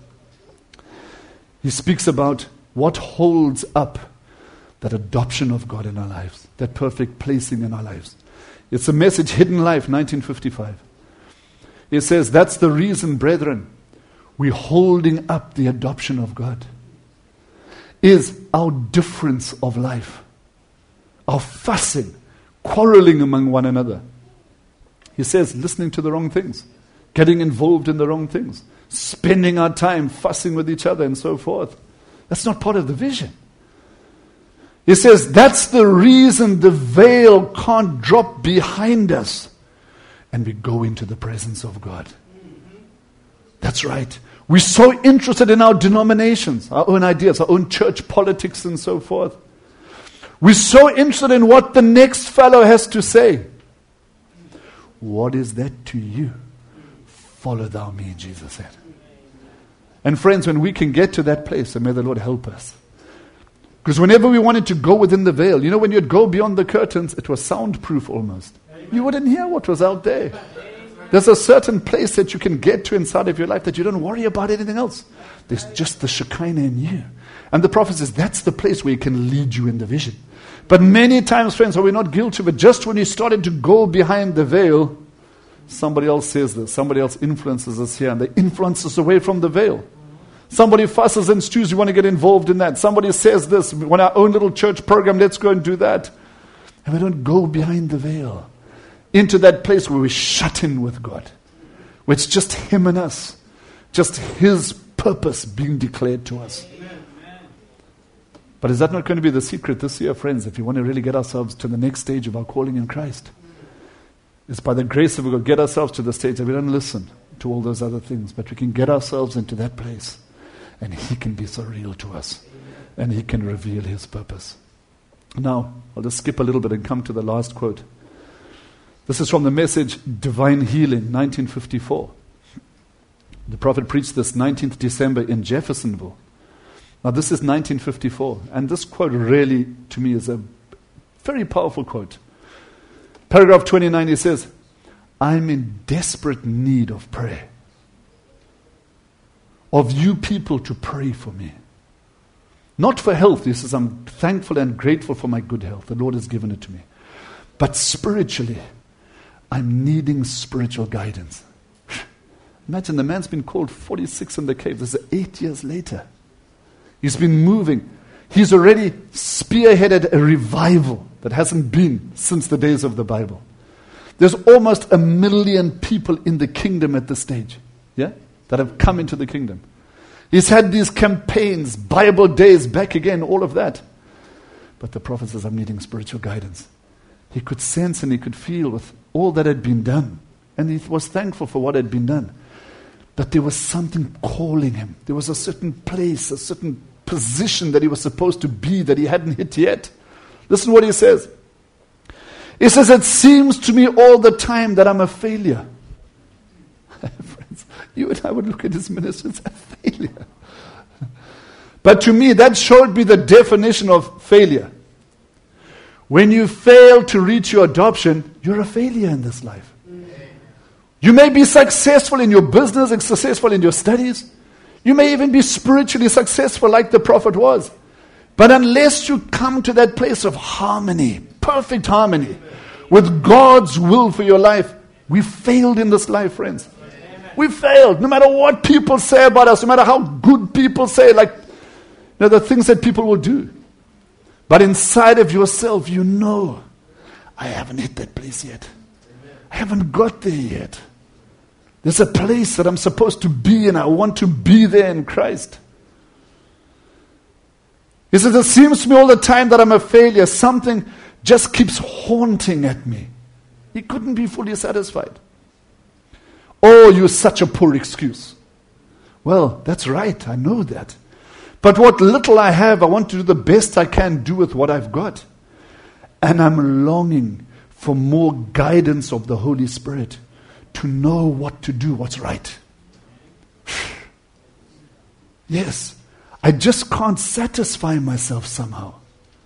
He speaks about what holds up that adoption of God in our lives, that perfect placing in our lives. It's a message, Hidden Life, 1955. It says, that's the reason, brethren, we're holding up the adoption of God, is our difference of life, our fussing, quarreling among one another. He says, listening to the wrong things, getting involved in the wrong things, spending our time fussing with each other and so forth. That's not part of the vision. He says, that's the reason the veil can't drop behind us and we go into the presence of God. That's right. We're so interested in our denominations, our own ideas, our own church politics and so forth. We're so interested in what the next fellow has to say. What is that to you? Follow thou me, Jesus said. And friends, when we can get to that place, and may the Lord help us. Because whenever we wanted to go within the veil, you know, when you'd go beyond the curtains, it was soundproof almost. You wouldn't hear what was out there. There's a certain place that you can get to inside of your life that you don't worry about anything else. There's just the Shekinah in you. And the prophet says that's the place where he can lead you in the vision. But many times, friends, are we not guilty of it? Just when you started to go behind the veil, somebody else says this, somebody else influences us here, and they influence us away from the veil. Somebody fusses and stews, you want to get involved in that. Somebody says this, we want our own little church program, let's go and do that. And we don't go behind the veil into that place where we're shut in with God, where it's just Him and us, just His purpose being declared to us. But is that not going to be the secret this year, friends, if we want to really get ourselves to the next stage of our calling in Christ? It's by the grace of God, get ourselves to the stage that we don't listen to all those other things, but we can get ourselves into that place, and He can be so real to us, and He can reveal His purpose. Now, I'll just skip a little bit and come to the last quote. This is from the Message, Divine Healing, 1954. The prophet preached this 19th December in Jeffersonville. Now this is 1954, and this quote really, to me, is a very powerful quote. Paragraph 29, he says, I'm in desperate need of prayer. Of you people to pray for me. Not for health. He says, I'm thankful and grateful for my good health. The Lord has given it to me. But spiritually, I'm needing spiritual guidance. Imagine the man's been called 46 in the cave. This is 8 years later. He's been moving. He's already spearheaded a revival that hasn't been since the days of the Bible. There's almost 1 million people in the kingdom at this stage, that have come into the kingdom. He's had these campaigns, Bible days, back again, all of that. But the prophet says, I'm needing spiritual guidance. He could sense and he could feel with all that had been done. And he was thankful for what had been done. But there was something calling him. There was a certain place, a certain position that he was supposed to be that he hadn't hit yet. Listen to what he says. He says, it seems to me all the time that I'm a failure. Friends, you and I would look at his ministry as a failure. But to me, that showed me the definition of failure. When you fail to reach your adoption, you're a failure in this life. You may be successful in your business and successful in your studies. You may even be spiritually successful like the prophet was. But unless you come to that place of harmony, perfect harmony, with God's will for your life, we failed in this life, friends. We failed. No matter what people say about us, no matter how good people say, the things that people will do. But inside of yourself, you know, I haven't hit that place yet. I haven't got there yet. There's a place that I'm supposed to be in. I want to be there in Christ. He says, it seems to me all the time that I'm a failure. Something just keeps haunting at me. He couldn't be fully satisfied. Oh, you're such a poor excuse. Well, that's right. I know that. But what little I have, I want to do the best I can do with what I've got. And I'm longing for more guidance of the Holy Spirit to know what to do, what's right. Yes, I just can't satisfy myself somehow.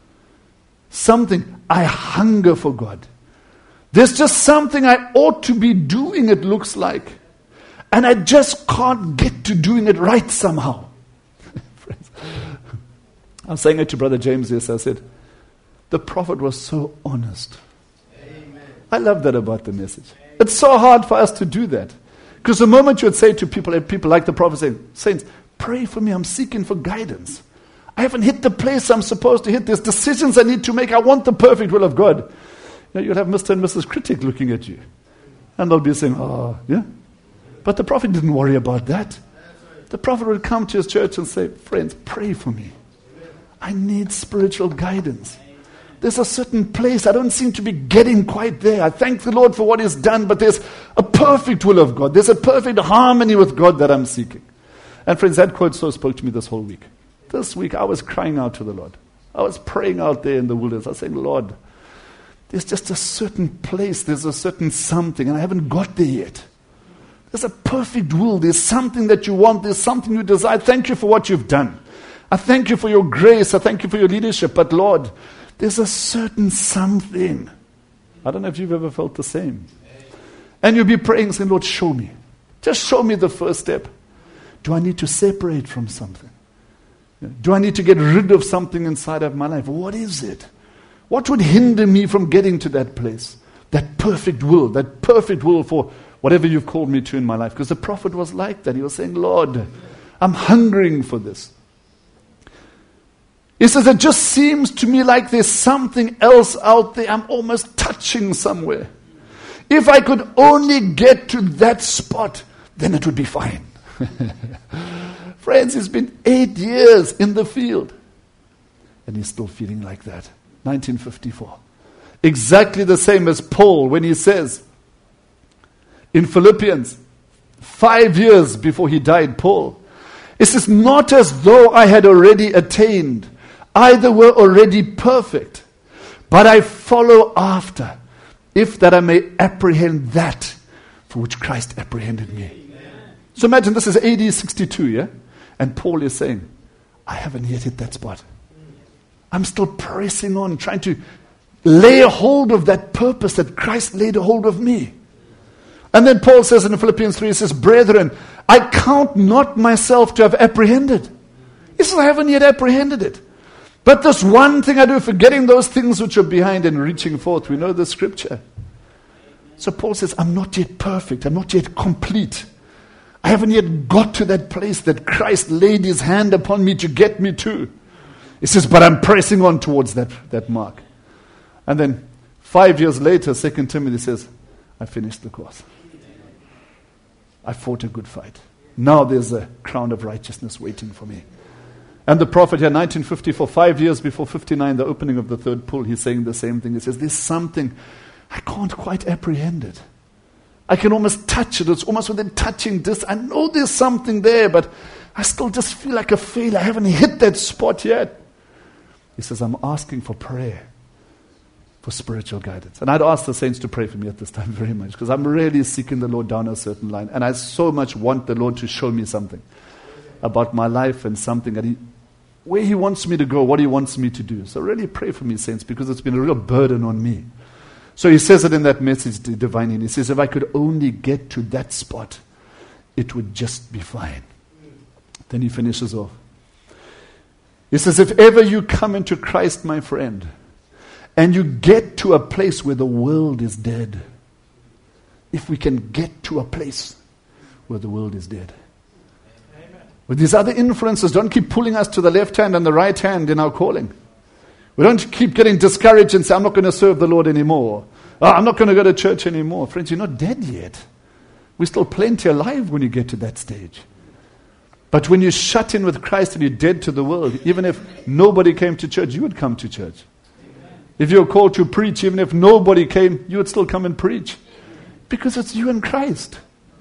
I hunger for God. There's just something I ought to be doing, it looks like. And I just can't get to doing it right somehow. Friends, I was saying it to Brother James yes, I said, the prophet was so honest. Amen. I love that about the message. It's so hard for us to do that. Because the moment you would say to people, and people like the prophet saying, saints, pray for me, I'm seeking for guidance. I haven't hit the place I'm supposed to hit. There's decisions I need to make. I want the perfect will of God. You'll have Mr. and Mrs. Critic looking at you. And they'll be saying, oh, yeah. But the prophet didn't worry about that. The prophet would come to his church and say, friends, pray for me. I need spiritual guidance. There's a certain place I don't seem to be getting quite there. I thank the Lord for what He's done, but there's a perfect will of God. There's a perfect harmony with God that I'm seeking. And friends, that quote so spoke to me this whole week. This week I was crying out to the Lord. I was praying out there in the wilderness. I was saying, Lord, there's just a certain place, there's a certain something, and I haven't got there yet. There's a perfect will. There's something that you want. There's something you desire. Thank you for what you've done. I thank you for your grace. I thank you for your leadership. But Lord, there's a certain something. I don't know if you've ever felt the same. And you'll be praying, saying, Lord, show me. Just show me the first step. Do I need to separate from something? Do I need to get rid of something inside of my life? What is it? What would hinder me from getting to that place? That perfect will for whatever you've called me to in my life. Because the prophet was like that. He was saying, Lord, I'm hungering for this. He says, it just seems to me like there's something else out there. I'm almost touching somewhere. If I could only get to that spot, then it would be fine. Friends, it's been 8 years in the field. And he's still feeling like that. 1954. Exactly the same as Paul when he says in Philippians, 5 years before he died, Paul, it says, not as though I had already attained, either were already perfect, but I follow after, if that I may apprehend that for which Christ apprehended me. Amen. So imagine this is AD 62, yeah? And Paul is saying, I haven't yet hit that spot. I'm still pressing on, trying to lay a hold of that purpose that Christ laid a hold of me. And then Paul says in Philippians 3, he says, brethren, I count not myself to have apprehended. He says, I haven't yet apprehended it. But this one thing I do, forgetting those things which are behind and reaching forth. We know the scripture. So Paul says, I'm not yet perfect. I'm not yet complete. I haven't yet got to that place that Christ laid His hand upon me to get me to. He says, but I'm pressing on towards that mark. And then 5 years later, 2 Timothy says, I finished the course. I fought a good fight. Now there's a crown of righteousness waiting for me. And the prophet here, 1954, 5 years before 59, the opening of the third pull, he's saying the same thing. He says, there's something, I can't quite apprehend it. I can almost touch it. It's almost within touching distance. I know there's something there, but I still just feel like a failure. I haven't hit that spot yet. He says, I'm asking for prayer, for spiritual guidance. And I'd ask the saints to pray for me at this time very much, because I'm really seeking the Lord down a certain line. And I so much want the Lord to show me something about my life and something that where He wants me to go, what He wants me to do. So really pray for me, saints, because it's been a real burden on me. So he says it in that message, Divine Healing. He says, if I could only get to that spot, it would just be fine. Then he finishes off. He says, if ever you come into Christ, my friend, and you get to a place where the world is dead, if we can get to a place where the world is dead. With these other influences, don't keep pulling us to the left hand and the right hand in our calling. We don't keep getting discouraged and say, I'm not going to serve the Lord anymore. I'm not going to go to church anymore. Friends, you're not dead yet. We're still plenty alive when you get to that stage. But when you're shut in with Christ and you're dead to the world, even if nobody came to church, you would come to church. Amen. If you're called to preach, even if nobody came, you would still come and preach. Because it's you and Christ.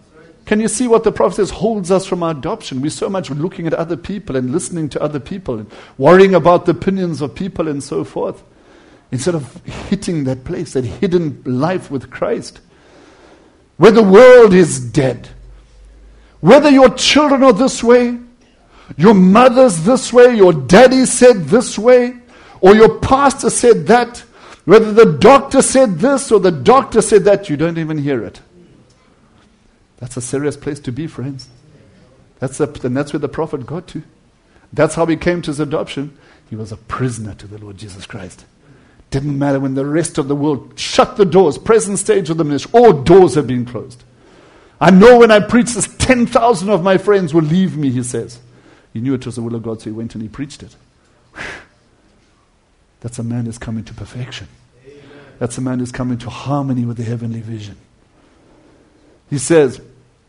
Can you see what the prophet says holds us from our adoption? We're so much looking at other people and listening to other people and worrying about the opinions of people and so forth, instead of hitting that place, that hidden life with Christ, where the world is dead. Whether your children are this way, your mother's this way, your daddy said this way, or your pastor said that, whether the doctor said this or the doctor said that, you don't even hear it. That's a serious place to be, friends. And that's where the prophet got to. That's how he came to his adoption. He was a prisoner to the Lord Jesus Christ. Didn't matter when the rest of the world shut the doors, present stage of the ministry, all doors have been closed. I know when I preach this, 10,000 of my friends will leave me, he says. He knew it was the will of God, so he went and he preached it. Whew. That's a man who's coming to perfection. Amen. That's a man who's coming to harmony with the heavenly vision. He says,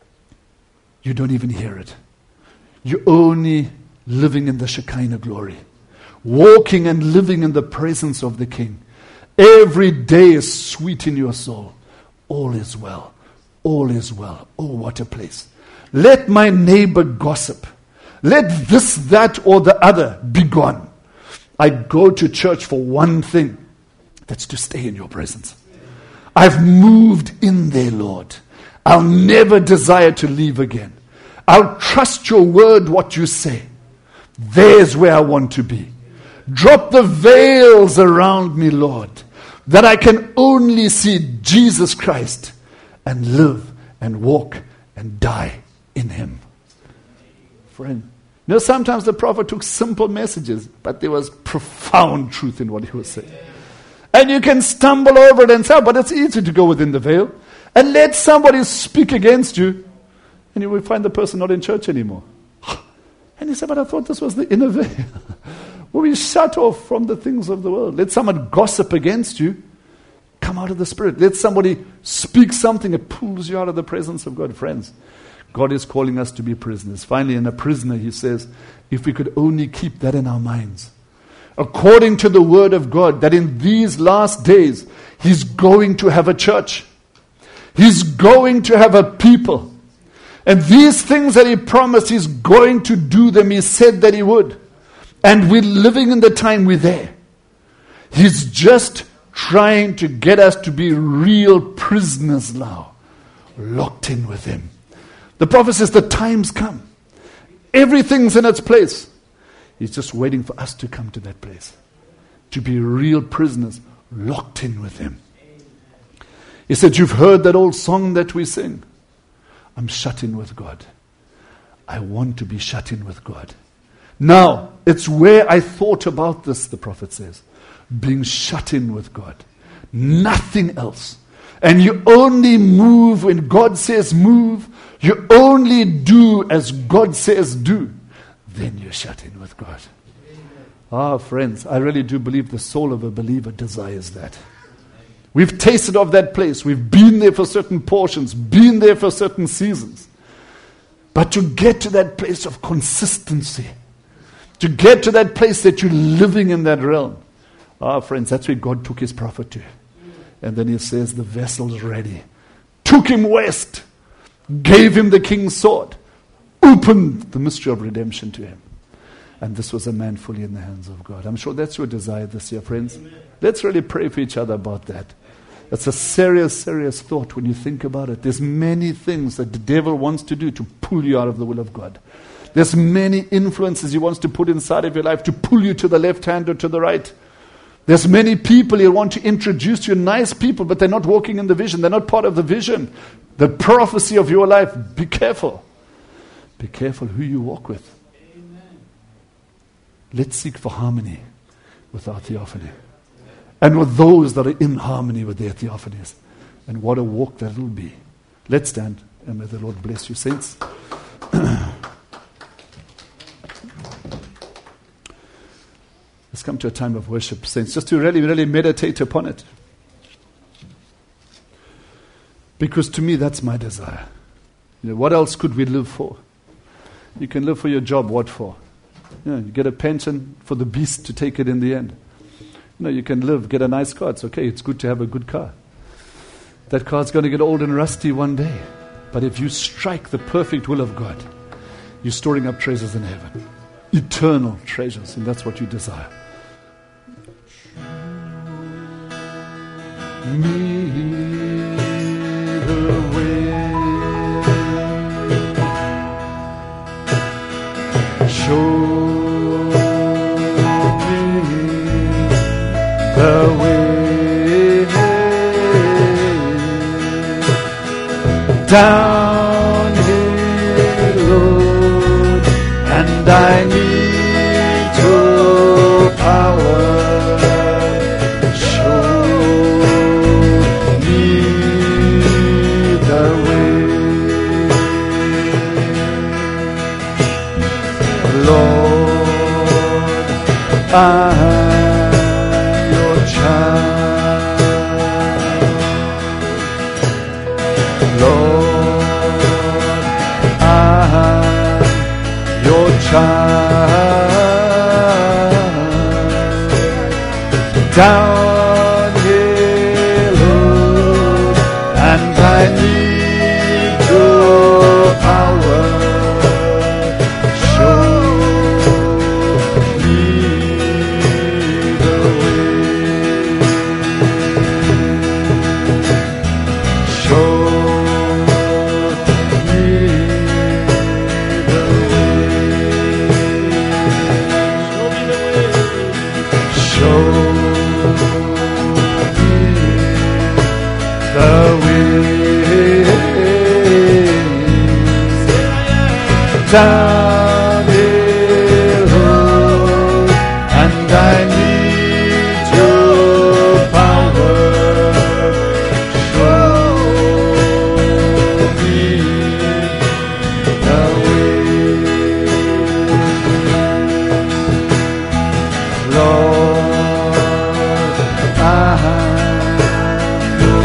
you don't even hear it. You're only living in the Shekinah glory, walking and living in the presence of the King. Every day is sweet in your soul. All is well. All is well. Oh, what a place. Let my neighbor gossip. Let this, that, or the other be gone. I go to church for one thing. That's to stay in your presence. I've moved in there, Lord. I'll never desire to leave again. I'll trust your word, what you say. There's where I want to be. Drop the veils around me, Lord, that I can only see Jesus Christ and live and walk and die in him. Friend, you know, sometimes the prophet took simple messages, but there was profound truth in what he was saying. And you can stumble over it and say, but it's easy to go within the veil. And let somebody speak against you, and you will find the person not in church anymore. And you say, but I thought this was the inner veil. Well, we shut off from the things of the world. Let someone gossip against you. Come out of the Spirit. Let somebody speak something that pulls you out of the presence of God. Friends, God is calling us to be prisoners. Finally, in a prisoner, he says, if we could only keep that in our minds. According to the word of God, that in these last days, he's going to have a church. He's going to have a people. And these things that he promised, he's going to do them. He said that he would. And we're living in the time we're there. He's just trying to get us to be real prisoners now, locked in with him. The prophet says the time's come. Everything's in its place. He's just waiting for us to come to that place, to be real prisoners, locked in with him. He said, you've heard that old song that we sing. I'm shut in with God. I want to be shut in with God. Now, it's where I thought about this, the prophet says. Being shut in with God. Nothing else. And you only move when God says move. You only do as God says do. Then you're shut in with God. Ah, friends, I really do believe the soul of a believer desires that. We've tasted of that place. We've been there for certain portions, been there for certain seasons. But to get to that place of consistency, to get to that place that you're living in that realm, ah, friends, that's where God took his prophet to. And then he says, the vessel's ready. Took him west, gave him the king's sword, opened the mystery of redemption to him. And this was a man fully in the hands of God. I'm sure that's your desire this year, friends. Amen. Let's really pray for each other about that. That's a serious, serious thought when you think about it. There's many things that the devil wants to do to pull you out of the will of God. There's many influences he wants to put inside of your life to pull you to the left hand or to the right. There's many people he want to introduce to you, nice people, but they're not walking in the vision. They're not part of the vision, the prophecy of your life. Be careful. Be careful who you walk with. Let's seek for harmony with our theophany. And with those that are in harmony with their theophanies. And what a walk that will be. Let's stand, and may the Lord bless you, saints. Let's come to a time of worship, saints, just to really, really meditate upon it. Because to me, that's my desire. You know, what else could we live for? You can live for your job, what for? You know, you get a pension for the beast to take it in the end. You know, you can live, get a nice car. It's okay. It's good to have a good car. That car's going to get old and rusty one day. But if you strike the perfect will of God, you're storing up treasures in heaven. Eternal treasures, and that's what you desire. Me the way. Show me the way. Down here, Lord, and I need your power. Show me the way. Lord, I'm your child. Lord, I'm your child. Down here, Lord, and I need your power. Show me the way. Show me the way. Show me the way. Down here, Lord, and I need your power. Show me the way. Lord, I'm your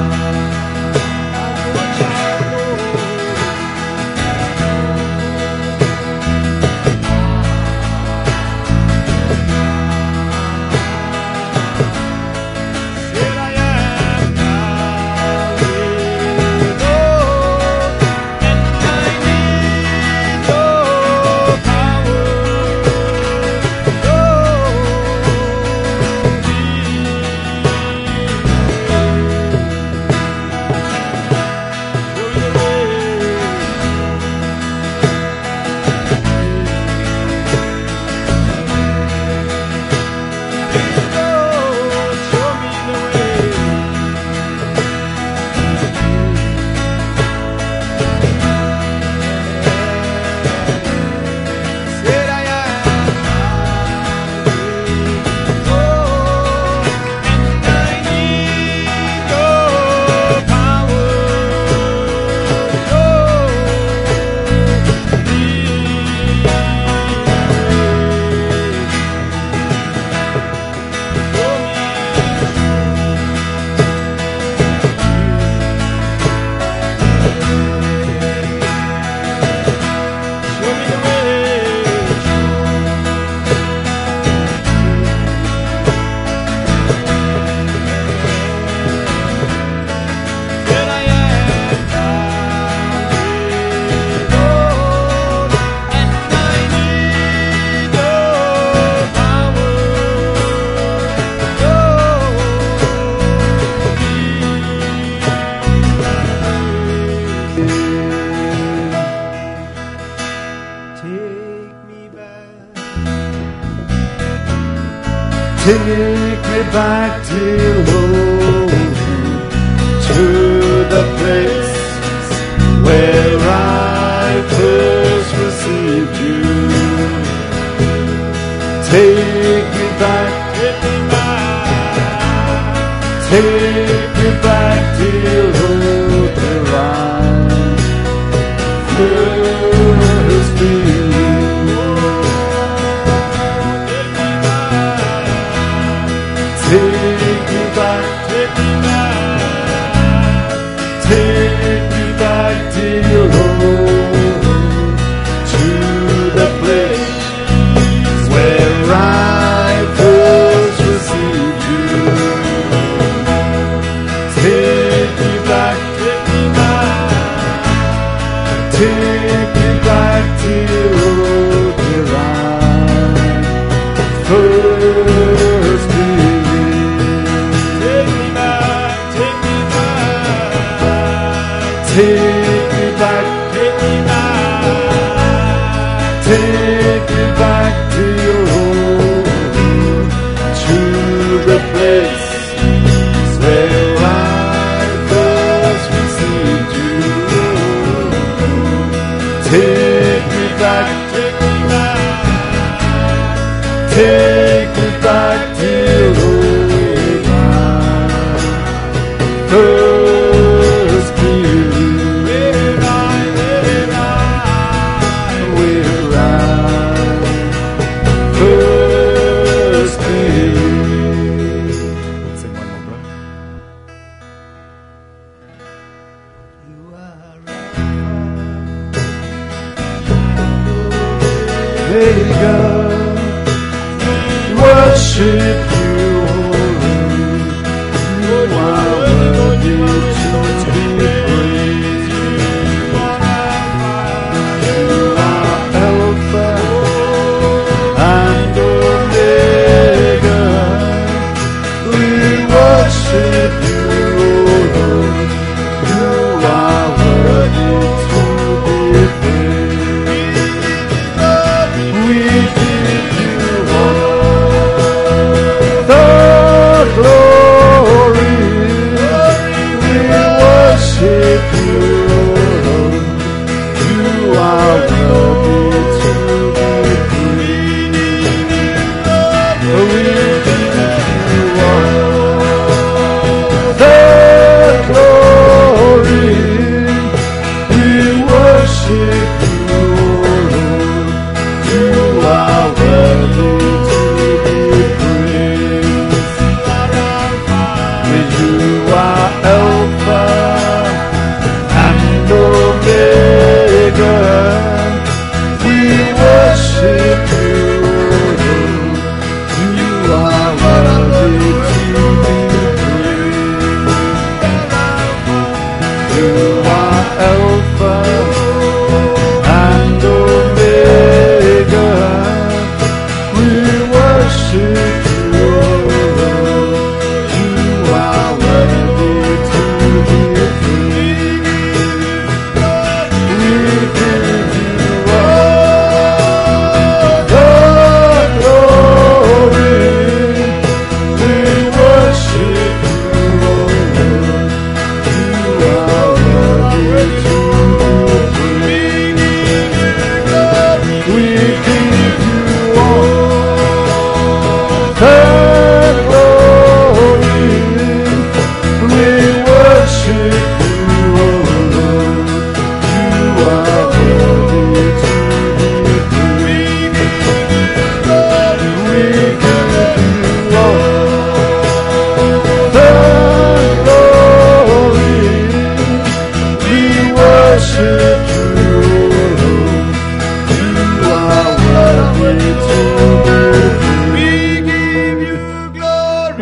Take me back, dear Lord, to the place where I first received you. Take me back, take me back, dear Lord, where I first knew you. Take me back, dear Lord, to the place where I first received you. Take me back,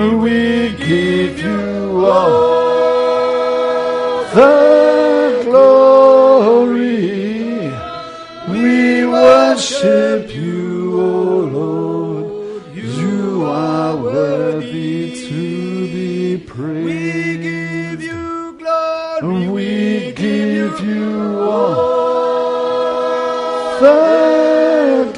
We give you all the glory. We worship you, O Lord. You are worthy to be praised. We give you glory. We give you all the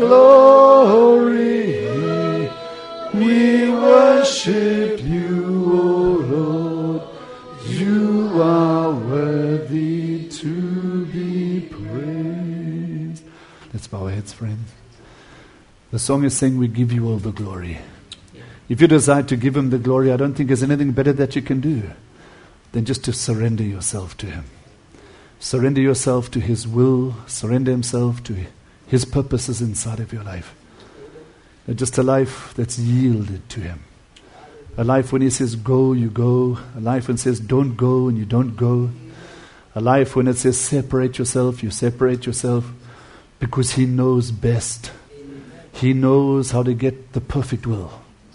glory. We worship you, O Lord. You are worthy to be praised. Let's bow our heads, friends. The song is saying, we give you all the glory. If you desire to give him the glory, I don't think there's anything better that you can do than just to surrender yourself to him. Surrender yourself to his will. Surrender himself to his purposes inside of your life. Just a life that's yielded to him. A life when he says go, you go. A life when he says don't go, and you don't go. A life when it says separate yourself, you separate yourself. Because he knows best. He knows how to get the perfect will.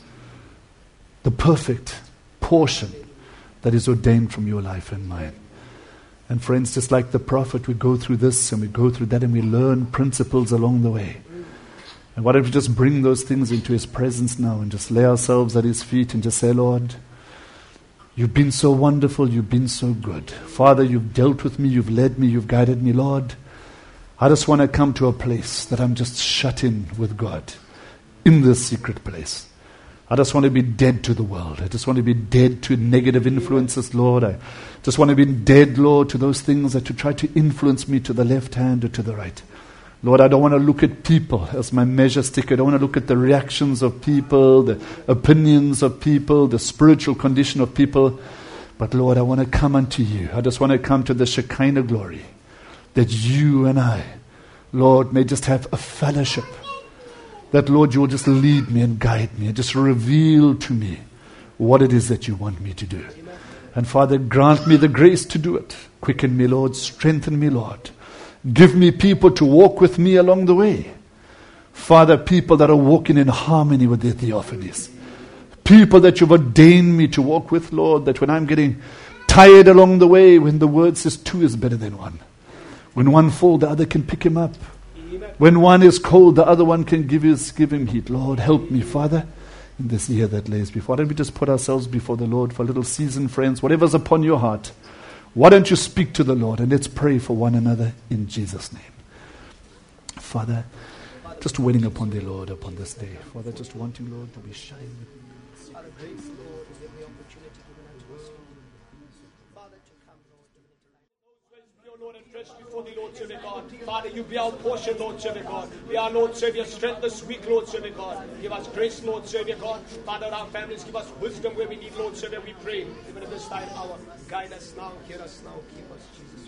The perfect portion that is ordained from your life and mine. And friends, just like the prophet, we go through this and we go through that and we learn principles along the way. And why don't we just bring those things into his presence now and just lay ourselves at his feet and just say, Lord, you've been so wonderful, you've been so good. Father, you've dealt with me, you've led me, you've guided me, Lord. I just want to come to a place that I'm just shut in with God, in this secret place. I just want to be dead to the world. I just want to be dead to negative influences, Lord. I just want to be dead, Lord, to those things that to try to influence me to the left hand or to the right. Lord, I don't want to look at people as my measure stick. I don't want to look at the reactions of people, the opinions of people, the spiritual condition of people. But Lord, I want to come unto you. I just want to come to the Shekinah glory. That you and I, Lord, may just have a fellowship. That, Lord, you will just lead me and guide me and just reveal to me what it is that you want me to do. And Father, grant me the grace to do it. Quicken me, Lord. Strengthen me, Lord. Give me people to walk with me along the way. Father, people that are walking in harmony with their theophanies. People that you've ordained me to walk with, Lord, that when I'm getting tired along the way, when the word says two is better than one. When one falls, the other can pick him up. When one is cold, the other one can give him heat. Lord, help me, Father, in this year that lays before. Why don't we just put ourselves before the Lord for a little season, friends? Whatever's upon your heart, why don't you speak to the Lord and let's pray for one another in Jesus' name. Father, just waiting upon the Lord upon this day. Father, just wanting, Lord, to be shining with you. Lord, and fresh before the Lord, Savior God. Father, you be our portion, Lord, Savior God. Be our Lord, Savior, strength this week, Lord, Savior God. Give us grace, Lord, Savior God. Father, our families, give us wisdom where we need, Lord, Savior. We pray, even at this time hour. Guide us now, hear us now, keep us, Jesus.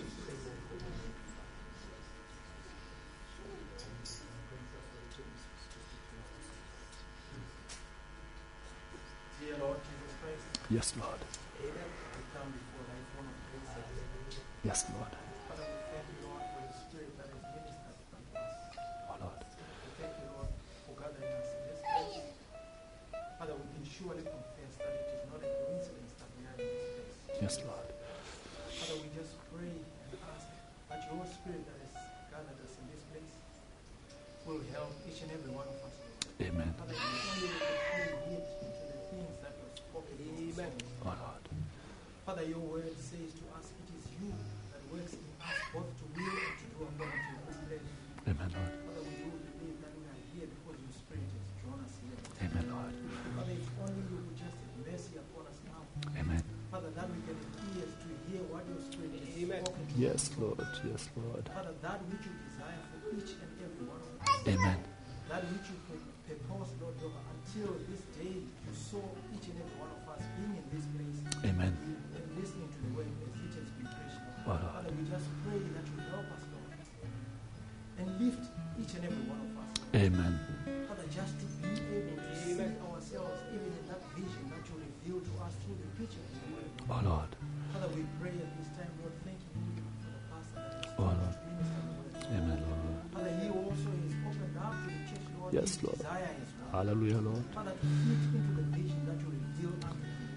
Dear Lord Jesus Christ. Yes, Lord. We come before thy throne of grace. Yes, Lord. Father, we thank you, Lord, for the Spirit that has ministered to us. Oh, Lord. We thank you, Lord, for gathering us in this place. Father, we can surely confess that it is not a coincidence that we are in this place. Yes, Lord. Father, we just pray and ask that your Spirit that has gathered us in this place will help each and every one of us. Amen. Father, you only will heed to the things that were spoken. Amen. Oh, Lord. Father, your word says to us, it is you that works in us both to will and to do according to your good pleasure. Amen, Lord. Father, we do believe that we are here because your Spirit has drawn us here. Amen, Lord. Father, if only you would just have mercy upon us now. Amen. Father, that we can have ears to hear what your Spirit has spoken to Yes, us. Lord. Yes, Lord. Father, that which you desire for each and every one of us. Amen. That which you purpose, Lord Jehovah, until this day you saw each and every one of us being in this place. Amen. And listening to the word as it has been preached. Oh, Lord. Father, we just pray that you help us, Lord, and lift each and every one of us. Amen. Father, just to be able to see ourselves even in that vision that you reveal to us through the preaching of the word. Oh, Lord. Father, we pray at this time, Lord, thanking you for the pastor that has Oh, Lord. ministered the word. Amen, Lord. Father, he also has opened up to the church, Lord, Yes, his Lord. desire is, Lord. Hallelujah, Lord. Father, to fit into the vision that you reveal unto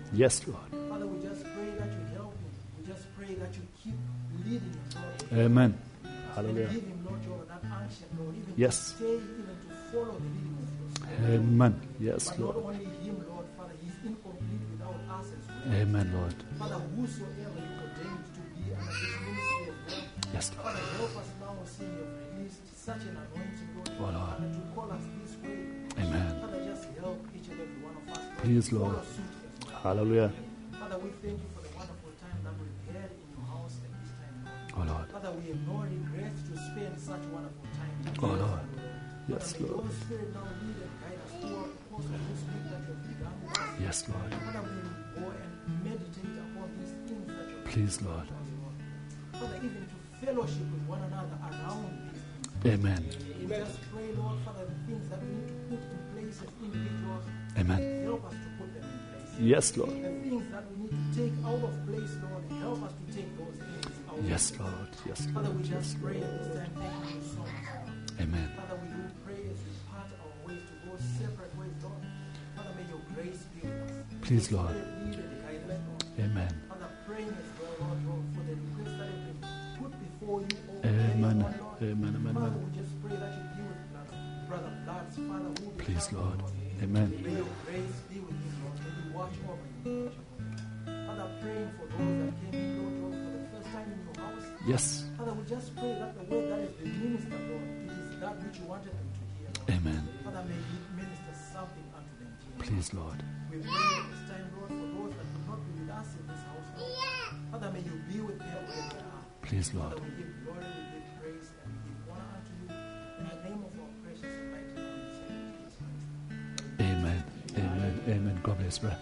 Yes, Lord. Father, we just pray that you help him. We just pray that you keep leading him, Lord. Amen. And Hallelujah. give him, Lord, your that unction, Lord, even Yes. to stay, even to follow the leading of your Spirit. Amen. Yes, But not Lord. only him, Lord, Father, he's incomplete without us as well. Amen, Lord. Father, whosoever you ordained to be under this ministry as well, Yes, Lord. Father, help us now, seeing you've released such an anointing, Lord, Oh, Lord. Father, to call us this way. Amen. Father, just help each and every one of us. Please, to Lord. follow suit as well. Hallelujah. Father, we thank you for the wonderful time that we've had in your house at this time, Lord. Oh, Lord. Father, we have no regret to spend such wonderful time together. Oh, Lord. Yes, Father, may Lord. your Spirit now lead and guide us throughout the course of this week that you have begun with us. Yes, Lord. Father, we will go and meditate upon these things that you have Please, given Lord. to us, Lord. Father, even to fellowship with one another around these things. Amen. We just pray, Lord, Father, the things that we need to put in place as individuals, Amen. help us to put them in place. Yes, Lord. The things that we need to take out of place, Lord, help us to take those things out. Yes, Lord. Yes, Father, we Lord. Yes, just pray Lord. at this time, thank you so much, Lord. Amen. Father, we do pray as we part our ways to go separate ways, Lord. Father, may your grace be with us. Please, Your Lord. Spirit lead and guide us, Lord. Amen. Father, praying as well, Lord, for the requests that have been put before you, oh, Amen. Lord. Amen. Amen. Father, Amen. we just pray that you be with Brother Bloods, Father, who will Please, come, Lord. Amen. May your grace be with him, Lord. May you watch over him, Father, praying for those that came in, Lord, for the first time in your house. Yes. Father, we just pray that the word that has been ministered, Lord, it is that which you wanted them to hear, Lord. Amen. Father, may you minister something unto them, Jesus. Please, Lord. We pray at this time, Lord, for those that will not be with us in this house, Lord. Father, may you be with them where they are. Please, Father, Lord. we give glory, we give praise, and we give honor unto you. In the name of our precious and mighty Lord, Jesus Christ. Amen. Amen. Amen. God bless, brother.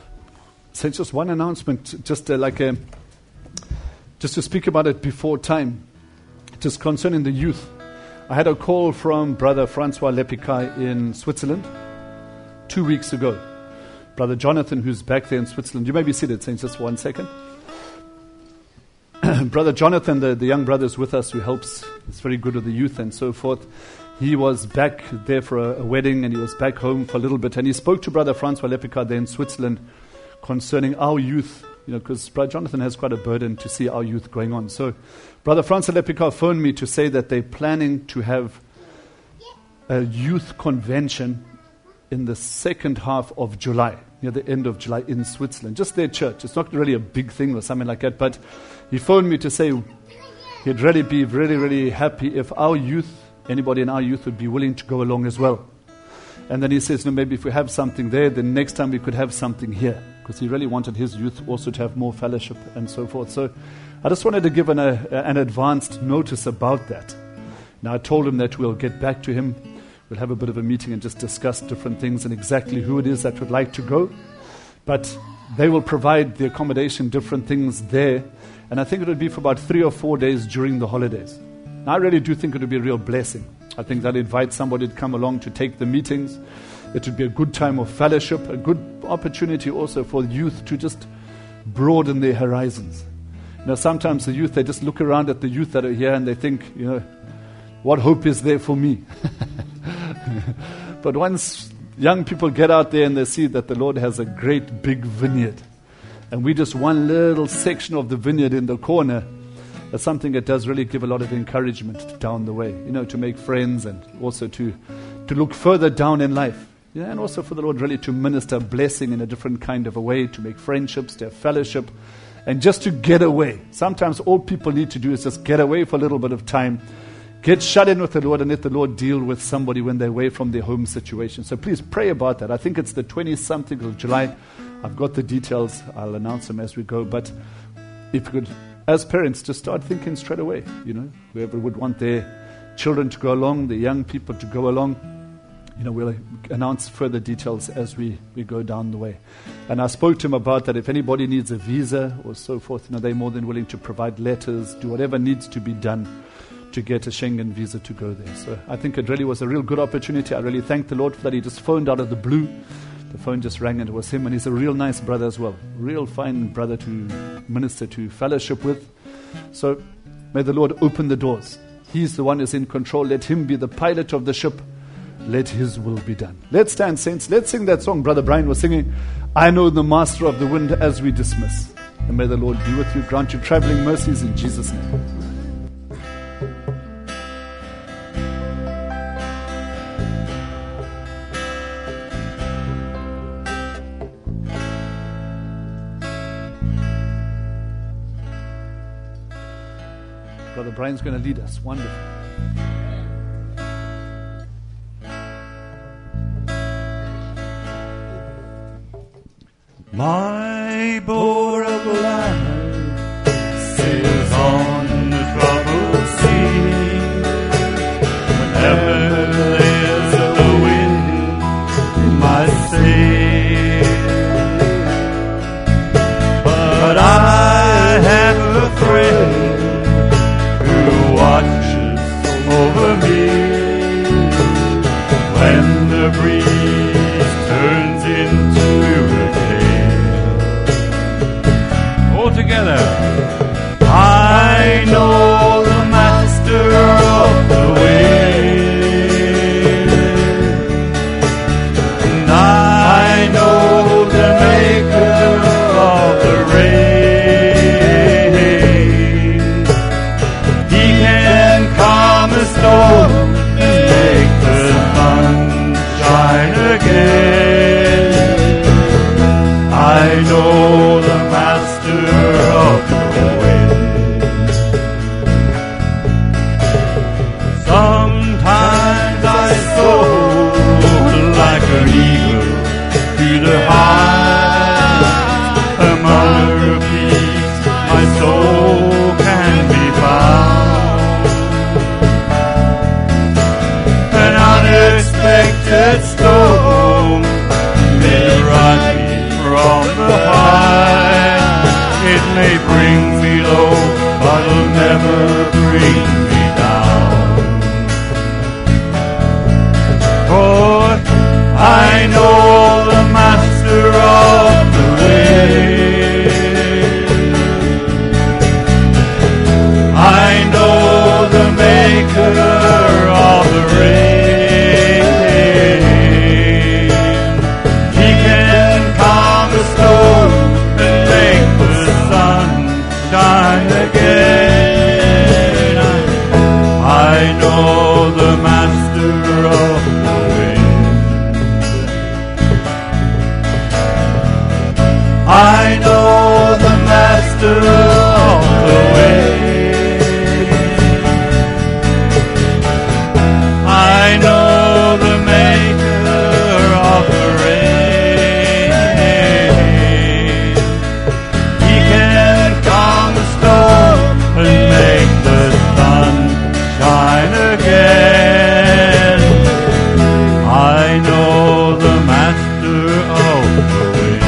Since just one announcement, just just to speak about it before time, just concerning the youth. I had a call from Brother Francois Lepikai in Switzerland 2 weeks ago. Brother Jonathan, who's back there in Switzerland. You may be seated, Saints, just 1 second. Brother Jonathan, the young brother, is with us who helps. He's very good with the youth and so forth. He was back there for a wedding, and he was back home for a little bit. And he spoke to Brother Francois Lepikai there in Switzerland concerning our youth, because Brother Jonathan has quite a burden to see our youth going on. So Brother Francois Lepikai phoned me to say that they're planning to have a youth convention in the second half of July, near the end of July in Switzerland. Just their church. It's not really a big thing or something like that, but he phoned me to say he'd really be really, really happy if our youth, anybody in our youth, would be willing to go along as well. And then he says, no, maybe if we have something there, then next time we could have something here. Because he really wanted his youth also to have more fellowship and so forth. So I just wanted to give an advanced notice about that. Now I told him that we'll get back to him. We'll have a bit of a meeting and just discuss different things and exactly who it is that would like to go. But they will provide the accommodation, different things there. And I think it would be for about 3 or 4 days during the holidays. Now, I really do think it would be a real blessing. I think that invite somebody to come along to take the meetings. It would be a good time of fellowship, a good opportunity also for youth to just broaden their horizons. Sometimes the youth, they just look around at the youth that are here and they think, what hope is there for me? But once young people get out there and they see that the Lord has a great big vineyard, and we just one little section of the vineyard in the corner, that's something that does really give a lot of encouragement down the way, to make friends and also to look further down in life. And also for the Lord really to minister blessing in a different kind of a way, to make friendships, to have fellowship, and just to get away. Sometimes all people need to do is just get away for a little bit of time, get shut in with the Lord, and let the Lord deal with somebody when they're away from their home situation. So please pray about that. I think it's the 20-something of July. I've got the details. I'll announce them as we go. But if you could, as parents, just start thinking straight away, whoever would want their children to go along, the young people to go along, we'll announce further details as we go down the way. And I spoke to him about that. If anybody needs a visa or so forth, they're more than willing to provide letters, do whatever needs to be done to get a Schengen visa to go there. So I think it really was a real good opportunity. I really thank the Lord for that. He just phoned out of the blue. The phone just rang and it was him, and he's a real nice brother as well. Real fine brother to minister, to fellowship with. So may the Lord open the doors. He's the one who's in control. Let him be the pilot of the ship. let His will be done. Let's stand, saints. Let's sing that song Brother Brian was singing, I Know the Master of the Wind, as we dismiss. And may the Lord be with you, grant you traveling mercies in Jesus' name. Brother Brian's going to lead us. Wonderful. My boat of life sails on the troubled sea. Whenever there's a wind, my sail. But I have a friend who watches over me when the breeze turns into a all together. I know the master of the wind, and I know the maker of the rain. He can calm a storm and make the sun shine again. I know the master of the wind. Sometimes I soar like an eagle to the high, among a peace my soul can be found. An unexpected storm may rise me from the high. It may bring me low, but it'll never bring me down. For I know the master of the wind. I know the maker of the rain. He can calm the storm and make the sun shine again. I know the master of the wind. I know the master of the wind. I know the maker of the rain. He can calm the storm and make the sun shine again. I know the master of the wind.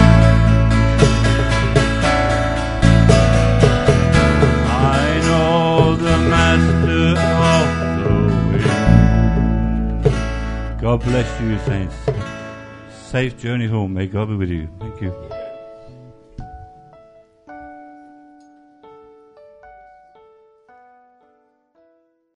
I know the master of the wind. God bless you, saints. Safe journey home. May God be with you. Thank you.